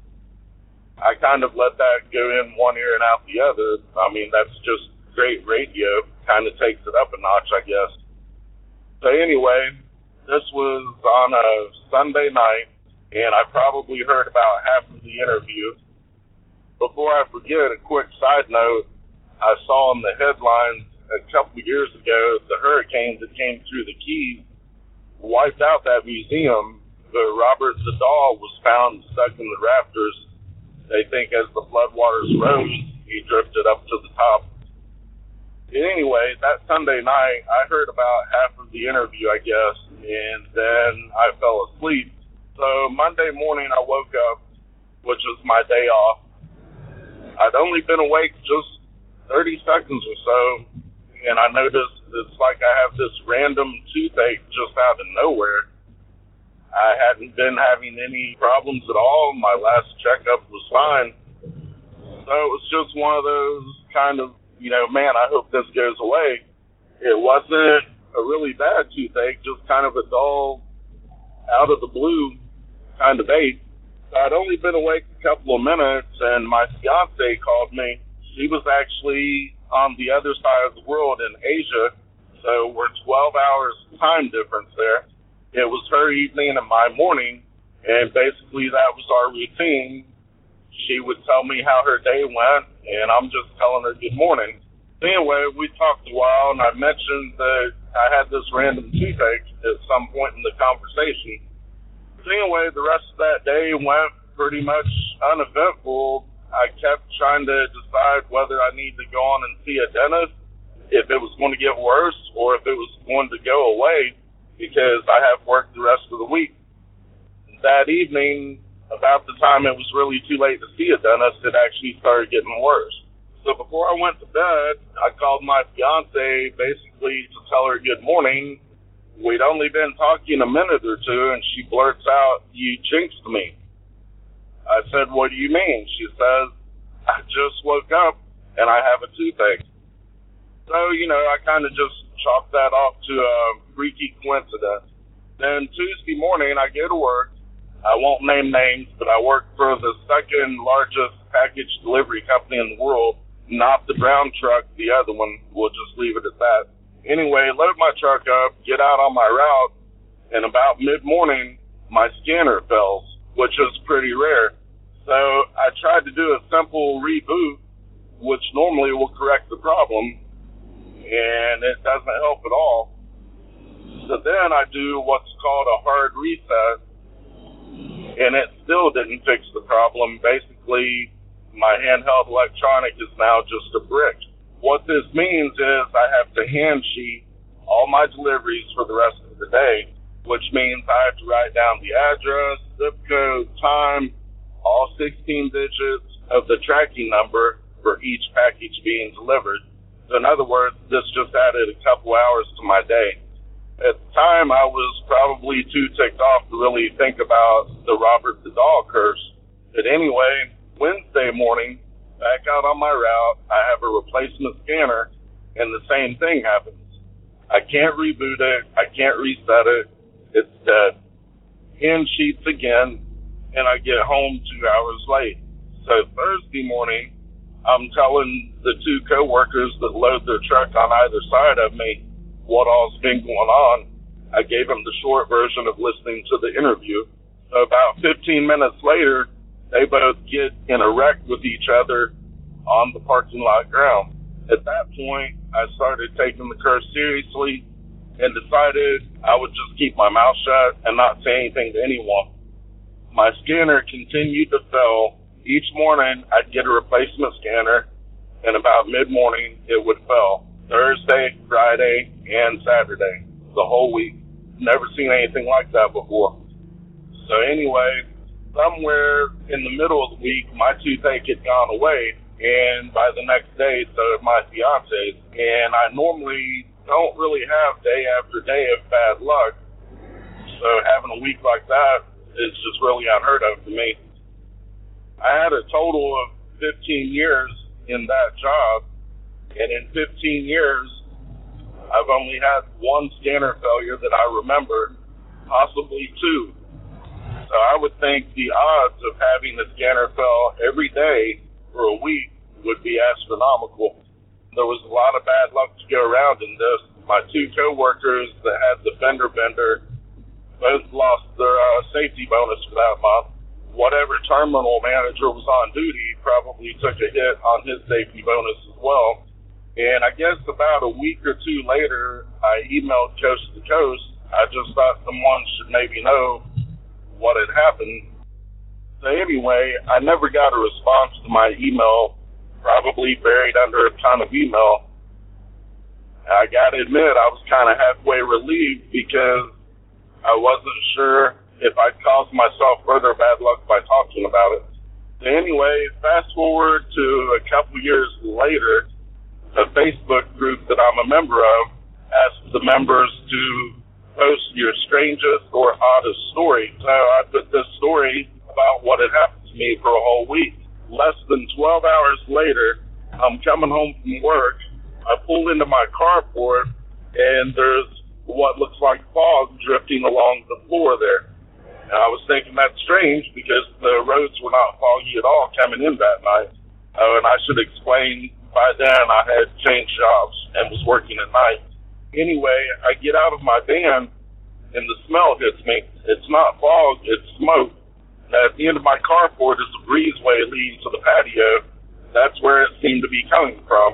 I kind of let that go in one ear and out the other. I mean, that's just great radio. Kind of takes it up a notch, I guess. So anyway, this was on a Sunday night, and I probably heard about half of the interview. Before I forget, a quick side note, I saw in the headlines a couple of years ago, the hurricane that came through the Keys wiped out that museum, but Robert the Doll was found stuck in the rafters. They think as the floodwaters rose, he drifted up to the top. Anyway, that Sunday night, I heard about half of the interview, I guess, and then I fell asleep. So Monday morning, I woke up, which was my day off. I'd only been awake just 30 seconds or so, and I noticed it's like I have this random toothache just out of nowhere. I hadn't been having any problems at all. My last checkup was fine. So it was just one of those kind of, man, I hope this goes away. It wasn't a really bad toothache, just kind of a dull, out of the blue kind of ache. I'd only been awake a couple of minutes, and my fiance called me. She was actually on the other side of the world in Asia, so we're 12 hours time difference there. It was her evening and my morning, and basically that was our routine. She would tell me how her day went, and I'm just telling her good morning. Anyway, we talked a while, and I mentioned that I had this random toothache at some point in the conversation. So anyway, the rest of that day went pretty much uneventful. I kept trying to decide whether I need to go on and see a dentist, if it was going to get worse, or if it was going to go away, because I have work the rest of the week. That evening, about the time it was really too late to see a dentist, it actually started getting worse. So before I went to bed, I called my fiance basically to tell her good morning. We'd only been talking a minute or two, and she blurts out, "You jinxed me." I said, "What do you mean?" She says, "I just woke up and I have a toothache." So, I kind of just chalked that off to a freaky coincidence. Then Tuesday morning, I go to work. I won't name names, but I work for the second largest package delivery company in the world, not the brown truck, the other one. We'll just leave it at that. Anyway, load my truck up, get out on my route, and about mid-morning, my scanner fails, which is pretty rare. So I tried to do a simple reboot, which normally will correct the problem, and it doesn't help at all. So then I do what's called a hard reset, and it still didn't fix the problem. Basically, my handheld electronic is now just a brick. What this means is I have to hand sheet all my deliveries for the rest of the day, which means I have to write down the address, zip code, time, all 16 digits of the tracking number for each package being delivered. So in other words, this just added a couple hours to my day. At the time, I was probably too ticked off to really think about the Robert the Doll curse. But anyway, Wednesday morning, back out on my route, I have a replacement scanner, and the same thing happens. I can't reboot it. I can't reset it. It's dead. Hand sheets again, and I get home 2 hours late. So Thursday morning, I'm telling the two coworkers that load their truck on either side of me what all's been going on. I gave them the short version of listening to the interview. So about 15 minutes later, they both get in a wreck with each other on the parking lot ground. At that point, I started taking the curse seriously and decided I would just keep my mouth shut and not say anything to anyone. My scanner continued to fail. Each morning, I'd get a replacement scanner, and about mid-morning, it would fail. Thursday, Friday, and Saturday, the whole week. Never seen anything like that before. So anyway, somewhere in the middle of the week, my toothache had gone away, and by the next day, so did my fiance's. And I normally don't really have day after day of bad luck, so having a week like that is just really unheard of to me. I had a total of 15 years in that job, and in 15 years, I've only had one scanner failure that I remember, possibly two. So I would think the odds of having the scanner fail every day for a week would be astronomical. There was a lot of bad luck to go around in this. My two coworkers that had the fender bender both lost their safety bonus for that month. Whatever terminal manager was on duty probably took a hit on his safety bonus as well. And I guess about a week or two later, I emailed Coast to Coast. I just thought someone should maybe know what had happened. So anyway, I never got a response to my email, probably buried under a ton of email. I got to admit, I was kind of halfway relieved because I wasn't sure if I'd caused myself further bad luck by talking about it. So anyway, fast forward to a couple years later, a Facebook group that I'm a member of asked the members to post your strangest or oddest story. So I put this story about what had happened to me for a whole week. Less than 12 hours later, I'm coming home from work. I pull into my carport, and there's what looks like fog drifting along the floor there. And I was thinking that's strange because the roads were not foggy at all coming in that night. And I should explain, by then I had changed jobs and was working at night. Anyway, I get out of my van and the smell hits me. It's not fog, it's smoke. And at the end of my carport is a breezeway leading to the patio. That's where it seemed to be coming from.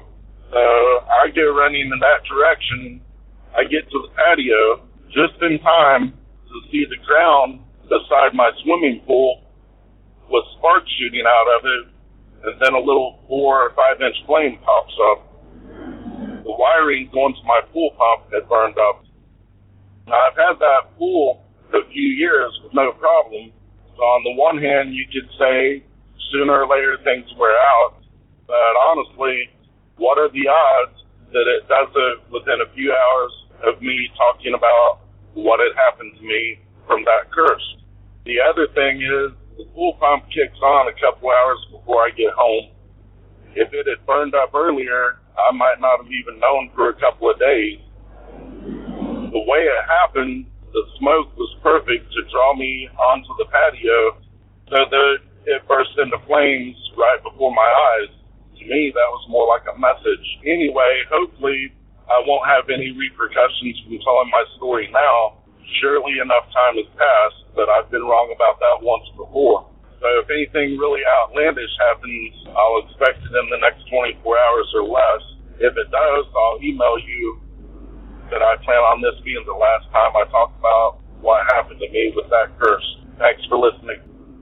So I go running in that direction. I get to the patio just in time to see the ground beside my swimming pool with sparks shooting out of it, and then a little 4 or 5 inch flame pops up. The wiring going to my pool pump had burned up. Now, I've had that pool for a few years with no problem. So on the one hand, you could say sooner or later things wear out. But honestly, what are the odds that it does it within a few hours of me talking about what had happened to me from that curse? The other thing is the pool pump kicks on a couple hours before I get home. If it had burned up earlier, I might not have even known for a couple of days. The way it happened, the smoke was perfect to draw me onto the patio so that it burst into flames right before my eyes. To me, that was more like a message. Anyway, hopefully I won't have any repercussions from telling my story now. Surely enough time has passed, but I've been wrong about that once before. So if anything really outlandish happens, I'll expect it in the next 24 hours or less. If it does, I'll email you that I plan on this being the last time I talk about what happened to me with that curse. Thanks for listening.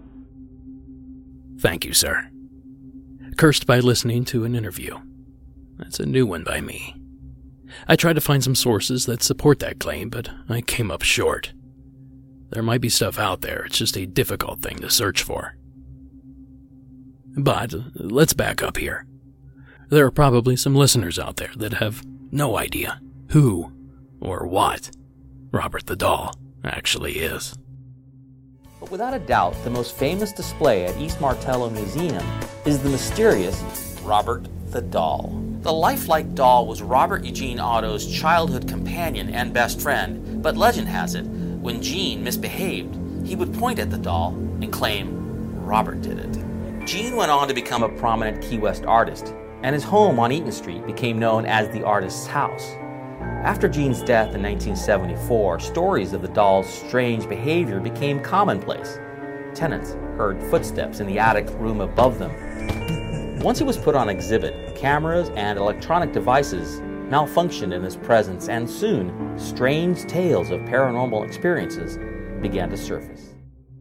Thank you, sir. Cursed by listening to an interview. That's a new one by me. I tried to find some sources that support that claim, but I came up short. There might be stuff out there, it's just a difficult thing to search for. But let's back up here. There are probably some listeners out there that have no idea who or what Robert the Doll actually is. But without a doubt, the most famous display at East Martello Museum is the mysterious Robert the Doll. The lifelike doll was Robert Eugene Otto's childhood companion and best friend, but legend has it, when Gene misbehaved, he would point at the doll and claim Robert did it. Gene went on to become a prominent Key West artist, and his home on Eaton Street became known as the Artist's House. After Gene's death in 1974, stories of the doll's strange behavior became commonplace. Tenants heard footsteps in the attic room above them. Once he was put on exhibit, cameras and electronic devices malfunctioned in his presence, and soon, strange tales of paranormal experiences began to surface.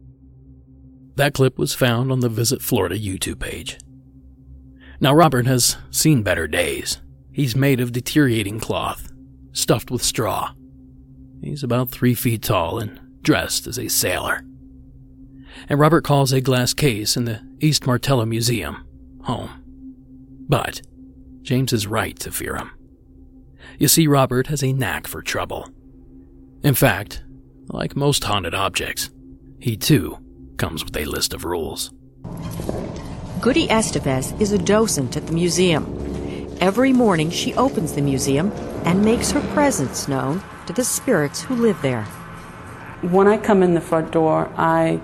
That clip was found on the Visit Florida YouTube page. Now, Robert has seen better days. He's made of deteriorating cloth, stuffed with straw. He's about 3 feet tall and dressed as a sailor. And Robert calls a glass case in the East Martello Museum home. But James is right to fear him. You see, Robert has a knack for trouble. In fact, like most haunted objects, he too comes with a list of rules. Goody Estevez is a docent at the museum. Every morning she opens the museum and makes her presence known to the spirits who live there. When I come in the front door, I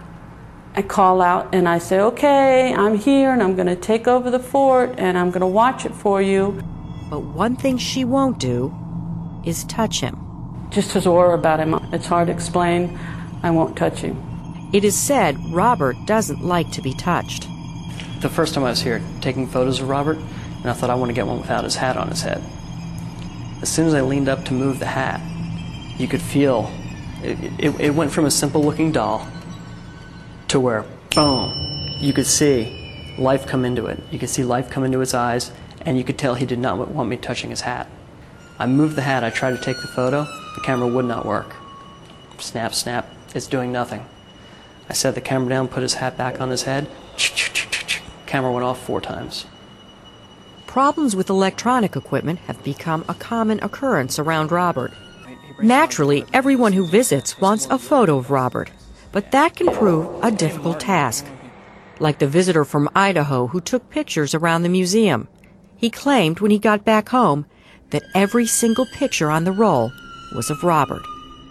call out and I say, okay, I'm here and I'm going to take over the fort and I'm going to watch it for you. But one thing she won't do is touch him. Just his aura about him, it's hard to explain. I won't touch him. It is said Robert doesn't like to be touched. The first time I was here taking photos of Robert, and I thought I want to get one without his hat on his head. As soon as I leaned up to move the hat, you could feel it went from a simple looking doll to where, boom, you could see life come into it. You could see life come into his eyes, and you could tell he did not want me touching his hat. I moved the hat, I tried to take the photo, the camera would not work. Snap, snap, it's doing nothing. I set the camera down, put his hat back on his head, camera went off 4 times. Problems with electronic equipment have become a common occurrence around Robert. Naturally, everyone who visits wants a photo of Robert, but that can prove a difficult task. Like the visitor from Idaho who took pictures around the museum. He claimed when he got back home that every single picture on the roll was of Robert.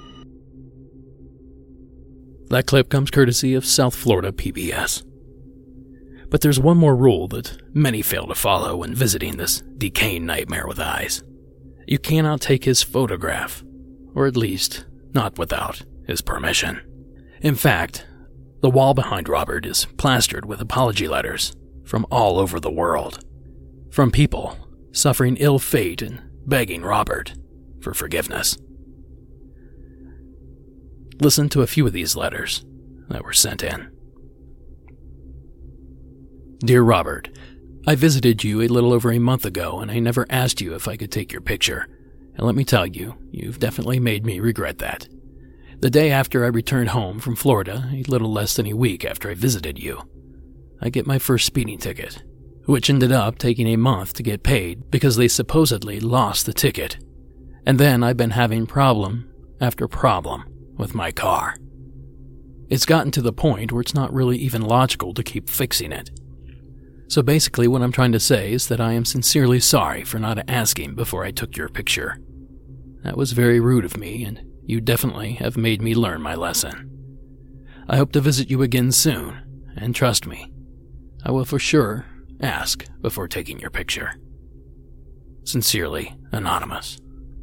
That clip comes courtesy of South Florida PBS. But there's one more rule that many fail to follow when visiting this decaying nightmare with eyes. You cannot take his photograph, or at least not without his permission. In fact, the wall behind Robert is plastered with apology letters from all over the world. From people suffering ill fate and begging Robert for forgiveness. Listen to a few of these letters that were sent in. Dear Robert, I visited you a little over a month ago and I never asked you if I could take your picture. And let me tell you, you've definitely made me regret that. The day after I returned home from Florida, a little less than a week after I visited you, I get my first speeding ticket, which ended up taking a month to get paid because they supposedly lost the ticket. And then I've been having problem after problem with my car. It's gotten to the point where it's not really even logical to keep fixing it. So basically what I'm trying to say is that I am sincerely sorry for not asking before I took your picture. That was very rude of me, and you definitely have made me learn my lesson. I hope to visit you again soon, and trust me, I will for sure ask before taking your picture. Sincerely, Anonymous.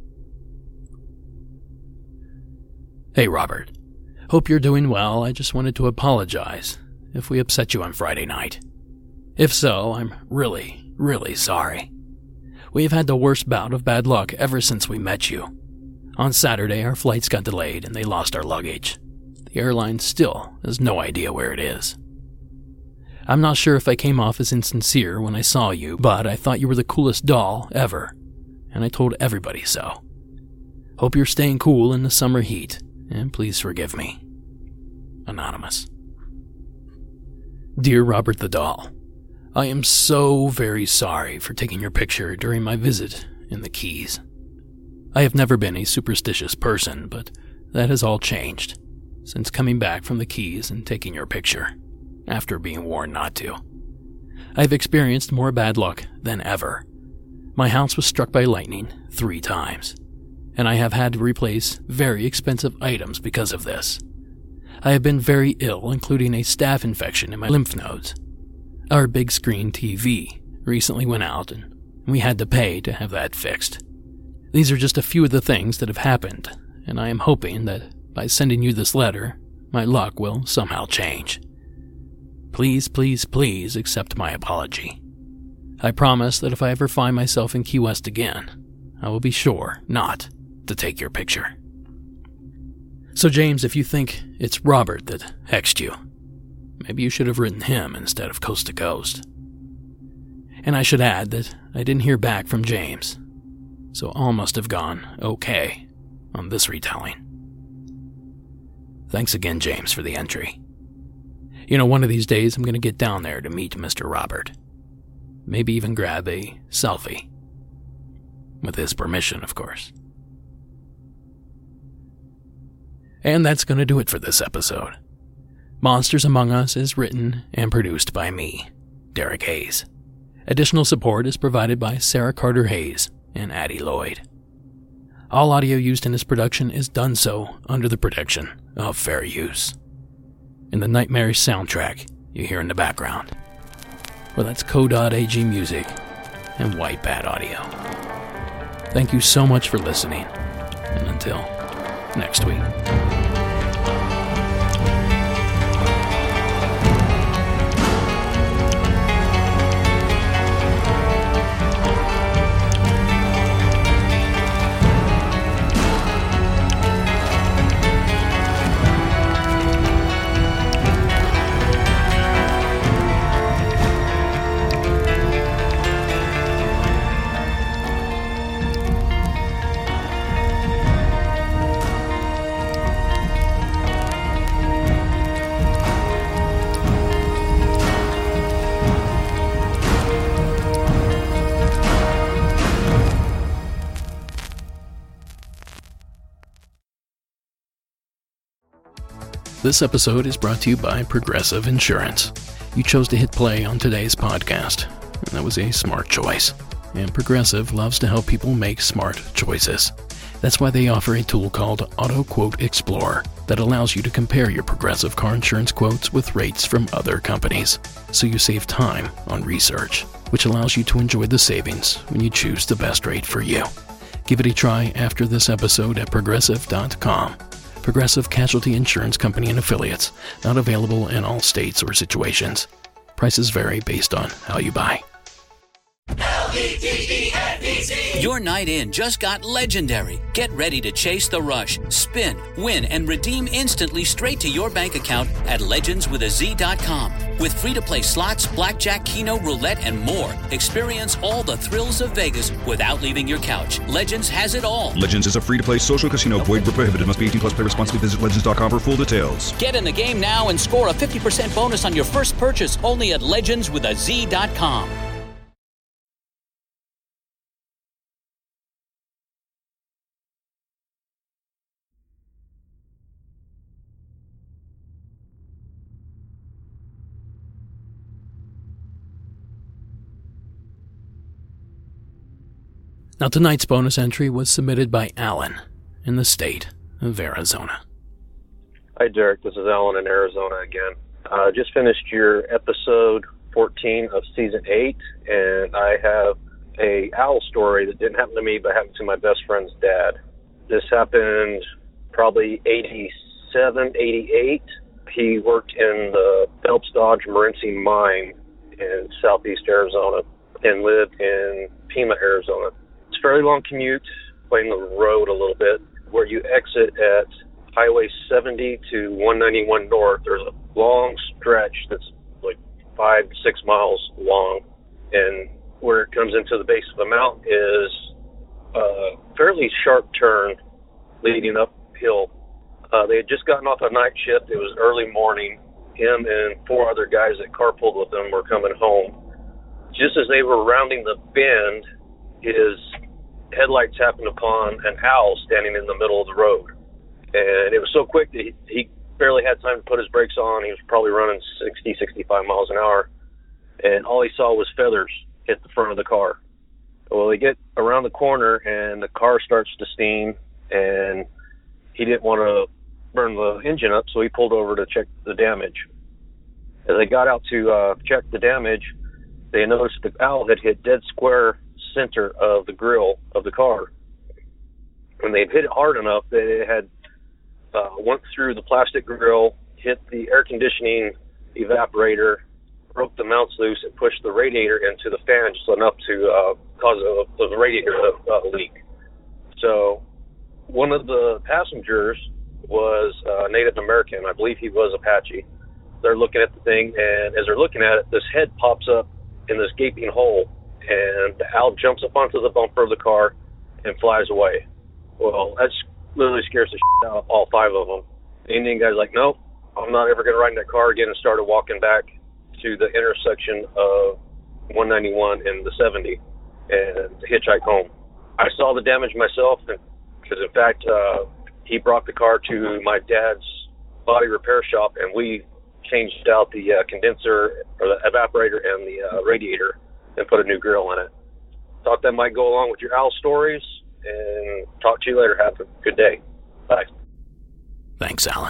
Hey Robert, hope you're doing well. I just wanted to apologize if we upset you on Friday night. If so, I'm really, really sorry. We've had the worst bout of bad luck ever since we met you. On Saturday, our flights got delayed and they lost our luggage. The airline still has no idea where it is. I'm not sure if I came off as insincere when I saw you, but I thought you were the coolest doll ever, and I told everybody so. Hope you're staying cool in the summer heat, and please forgive me. Anonymous. Dear Robert the Doll, I am so very sorry for taking your picture during my visit in the Keys. I have never been a superstitious person, but that has all changed since coming back from the Keys and taking your picture, after being warned not to. I've experienced more bad luck than ever. My house was struck by lightning 3 times, and I have had to replace very expensive items because of this. I have been very ill, including a staph infection in my lymph nodes. Our big screen TV recently went out, and we had to pay to have that fixed. These are just a few of the things that have happened, and I am hoping that by sending you this letter, my luck will somehow change. Please, please, please accept my apology. I promise that if I ever find myself in Key West again, I will be sure not to take your picture. So James, if you think it's Robert that hexed you, maybe you should have written him instead of Coast to Coast. And I should add that I didn't hear back from James, so all must have gone okay on this retelling. Thanks again, James, for the entry. You know, one of these days I'm going to get down there to meet Mr. Robert. Maybe even grab a selfie. With his permission, of course. And that's going to do it for this episode. Monsters Among Us is written and produced by me, Derek Hayes. Additional support is provided by Sarah Carter Hayes and Addie Lloyd. All audio used in this production is done so under the protection of fair use. And the nightmarish soundtrack you hear in the background, well, that's Co.AG Music and White Bat Audio. Thank you so much for listening, and until next week. This episode is brought to you by Progressive Insurance. You chose to hit play on today's podcast, and that was a smart choice. And Progressive loves to help people make smart choices. That's why they offer a tool called Auto Quote Explorer that allows you to compare your Progressive car insurance quotes with rates from other companies, so you save time on research, which allows you to enjoy the savings when you choose the best rate for you. Give it a try after this episode at Progressive.com. Progressive Casualty Insurance Company and Affiliates. Not available in all states or situations. Prices vary based on how you buy. LEGENDZ. Your night in just got legendary. Get ready to chase the rush, spin, win, and redeem instantly straight to your bank account at legendswithaz.com. With free-to-play slots, blackjack, keno, roulette, and more, experience all the thrills of Vegas without leaving your couch. Legends has it all. Legends is a free-to-play social casino. Void where prohibited. Must be 18 plus. Play responsibly. Visit legends.com for full details. Get in the game now and score a 50% bonus on your first purchase only at legendswithaz.com. Now, tonight's bonus entry was submitted by Alan in the state of Arizona. Hi, Derek. This is Alan in Arizona again. Just finished your episode 14 of season 8, and I have a owl story that didn't happen to me, but happened to my best friend's dad. This happened probably 87, 88. He worked in the Phelps Dodge Morenci mine in southeast Arizona and lived in Pima, Arizona. It's a fairly long commute, playing the road a little bit, where you exit at Highway 70 to 191 North. There's a long stretch that's like 5 to 6 miles long, and where it comes into the base of the mountain is a fairly sharp turn leading uphill. They had just gotten off a night shift. It was early morning. Him and 4 other guys that carpooled with them were coming home. Just as they were rounding the bend, his headlights happened upon an owl standing in the middle of the road. And it was so quick that he barely had time to put his brakes on. He was probably running 60, 65 miles an hour. And all he saw was feathers hit the front of the car. Well, they get around the corner, and the car starts to steam, and he didn't want to burn the engine up, so he pulled over to check the damage. As they got out to check the damage, they noticed the owl had hit dead square center of the grill of the car. When they'd hit it hard enough that it had went through the plastic grill, hit the air conditioning evaporator, broke the mounts loose, and pushed the radiator into the fan just enough to cause the radiator leak. So one of the passengers was Native American. I believe he was Apache. They're looking at the thing, and as they're looking at it, this head pops up in this gaping hole, and the owl jumps up onto the bumper of the car and flies away. Well, that literally scares the shit out of all 5 of them. The Indian guy's like, nope, I'm not ever going to ride in that car again, and started walking back to the intersection of 191 and the 70 and hitchhike home. I saw the damage myself, because in fact, he brought the car to my dad's body repair shop, and we changed out the condenser or the evaporator and the radiator and put a new grill in it. Thought that might go along with your owl stories, and talk to you later. Have a good day. Bye. Thanks, Alan.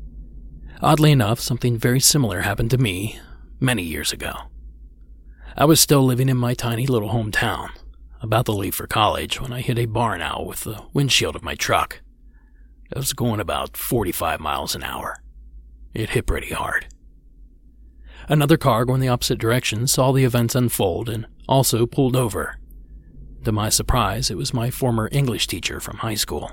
Oddly enough, something very similar happened to me many years ago. I was still living in my tiny little hometown, about to leave for college, when I hit a barn owl with the windshield of my truck. I was going about 45 miles an hour. It hit pretty hard. Another car going the opposite direction saw the events unfold and also pulled over. To my surprise, it was my former English teacher from high school.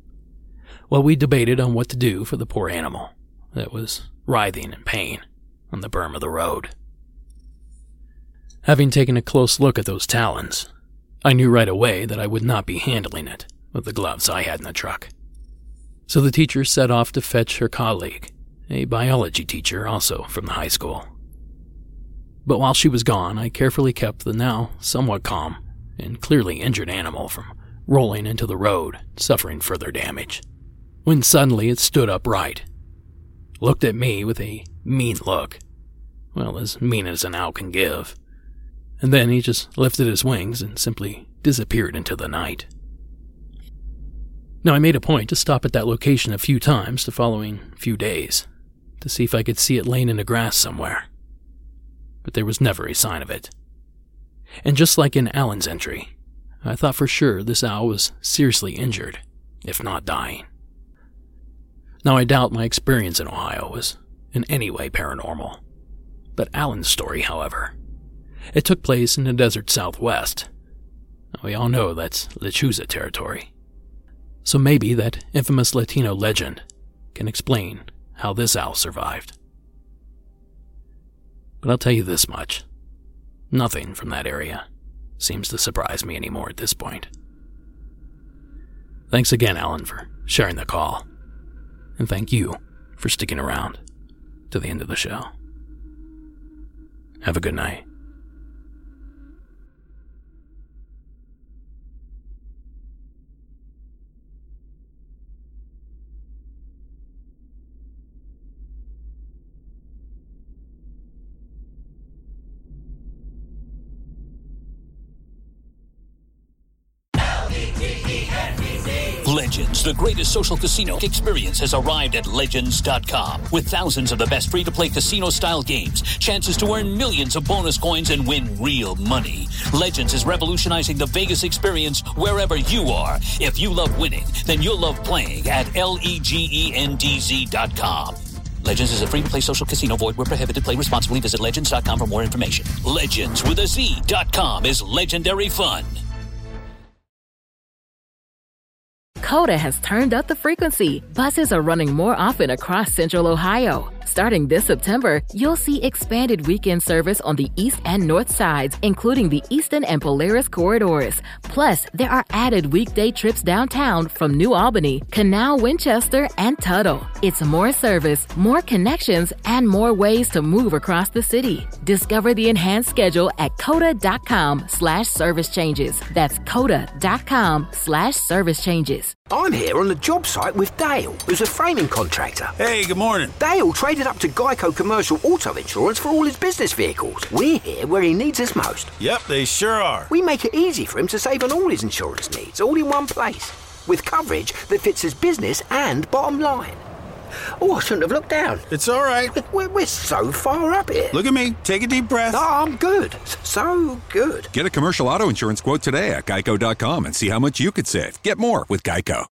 Well, we debated on what to do for the poor animal that was writhing in pain on the berm of the road. Having taken a close look at those talons, I knew right away that I would not be handling it with the gloves I had in the truck. So the teacher set off to fetch her colleague, a biology teacher also from the high school. But while she was gone, I carefully kept the now somewhat calm and clearly injured animal from rolling into the road, suffering further damage, when suddenly it stood upright, looked at me with a mean look, well, as mean as an owl can give, and then he just lifted his wings and simply disappeared into the night. Now, I made a point to stop at that location a few times the following few days, to see if I could see it laying in the grass somewhere, but there was never a sign of it. And just like in Alan's entry, I thought for sure this owl was seriously injured, if not dying. Now, I doubt my experience in Ohio was in any way paranormal, but Alan's story, however, It took place in the desert Southwest. We all know that's Lechuza territory. So maybe that infamous Latino legend can explain how this owl survived. But I'll tell you this much. Nothing from that area seems to surprise me anymore at this point. Thanks again, Alan, for sharing the call. And thank you for sticking around to the end of the show. Have a good night. Legends, the greatest social casino experience, has arrived at Legends.com. With thousands of the best free-to-play casino-style games, chances to earn millions of bonus coins and win real money. Legends is revolutionizing the Vegas experience wherever you are. If you love winning, then you'll love playing at LEGENDZ.com. Legends is a free-to-play social casino. Void where prohibited. Play responsibly. Visit Legends.com for more information. Legends with a Z.com is legendary fun. Coda has turned up the frequency. Buses are running more often across Central Ohio. Starting this September, you'll see expanded weekend service on the east and north sides, including the Eastern and Polaris corridors. Plus, there are added weekday trips downtown from New Albany, Canal, Winchester, and Tuttle. It's more service, more connections, and more ways to move across the city. Discover the enhanced schedule at coda.com/service changes. That's coda.com/service changes. I'm here on the job site with Dale, who's a framing contractor. Hey, good morning. Dale traded up to Geico Commercial Auto Insurance for all his business vehicles. We're here where he needs us most. Yep, they sure are. We make it easy for him to save on all his insurance needs, all in one place, with coverage that fits his business and bottom line. Oh, I shouldn't have looked down. It's all right. We're so far up here. Look at me. Take a deep breath. Oh, I'm good. So good. Get a commercial auto insurance quote today at geico.com and see how much you could save. Get more with Geico.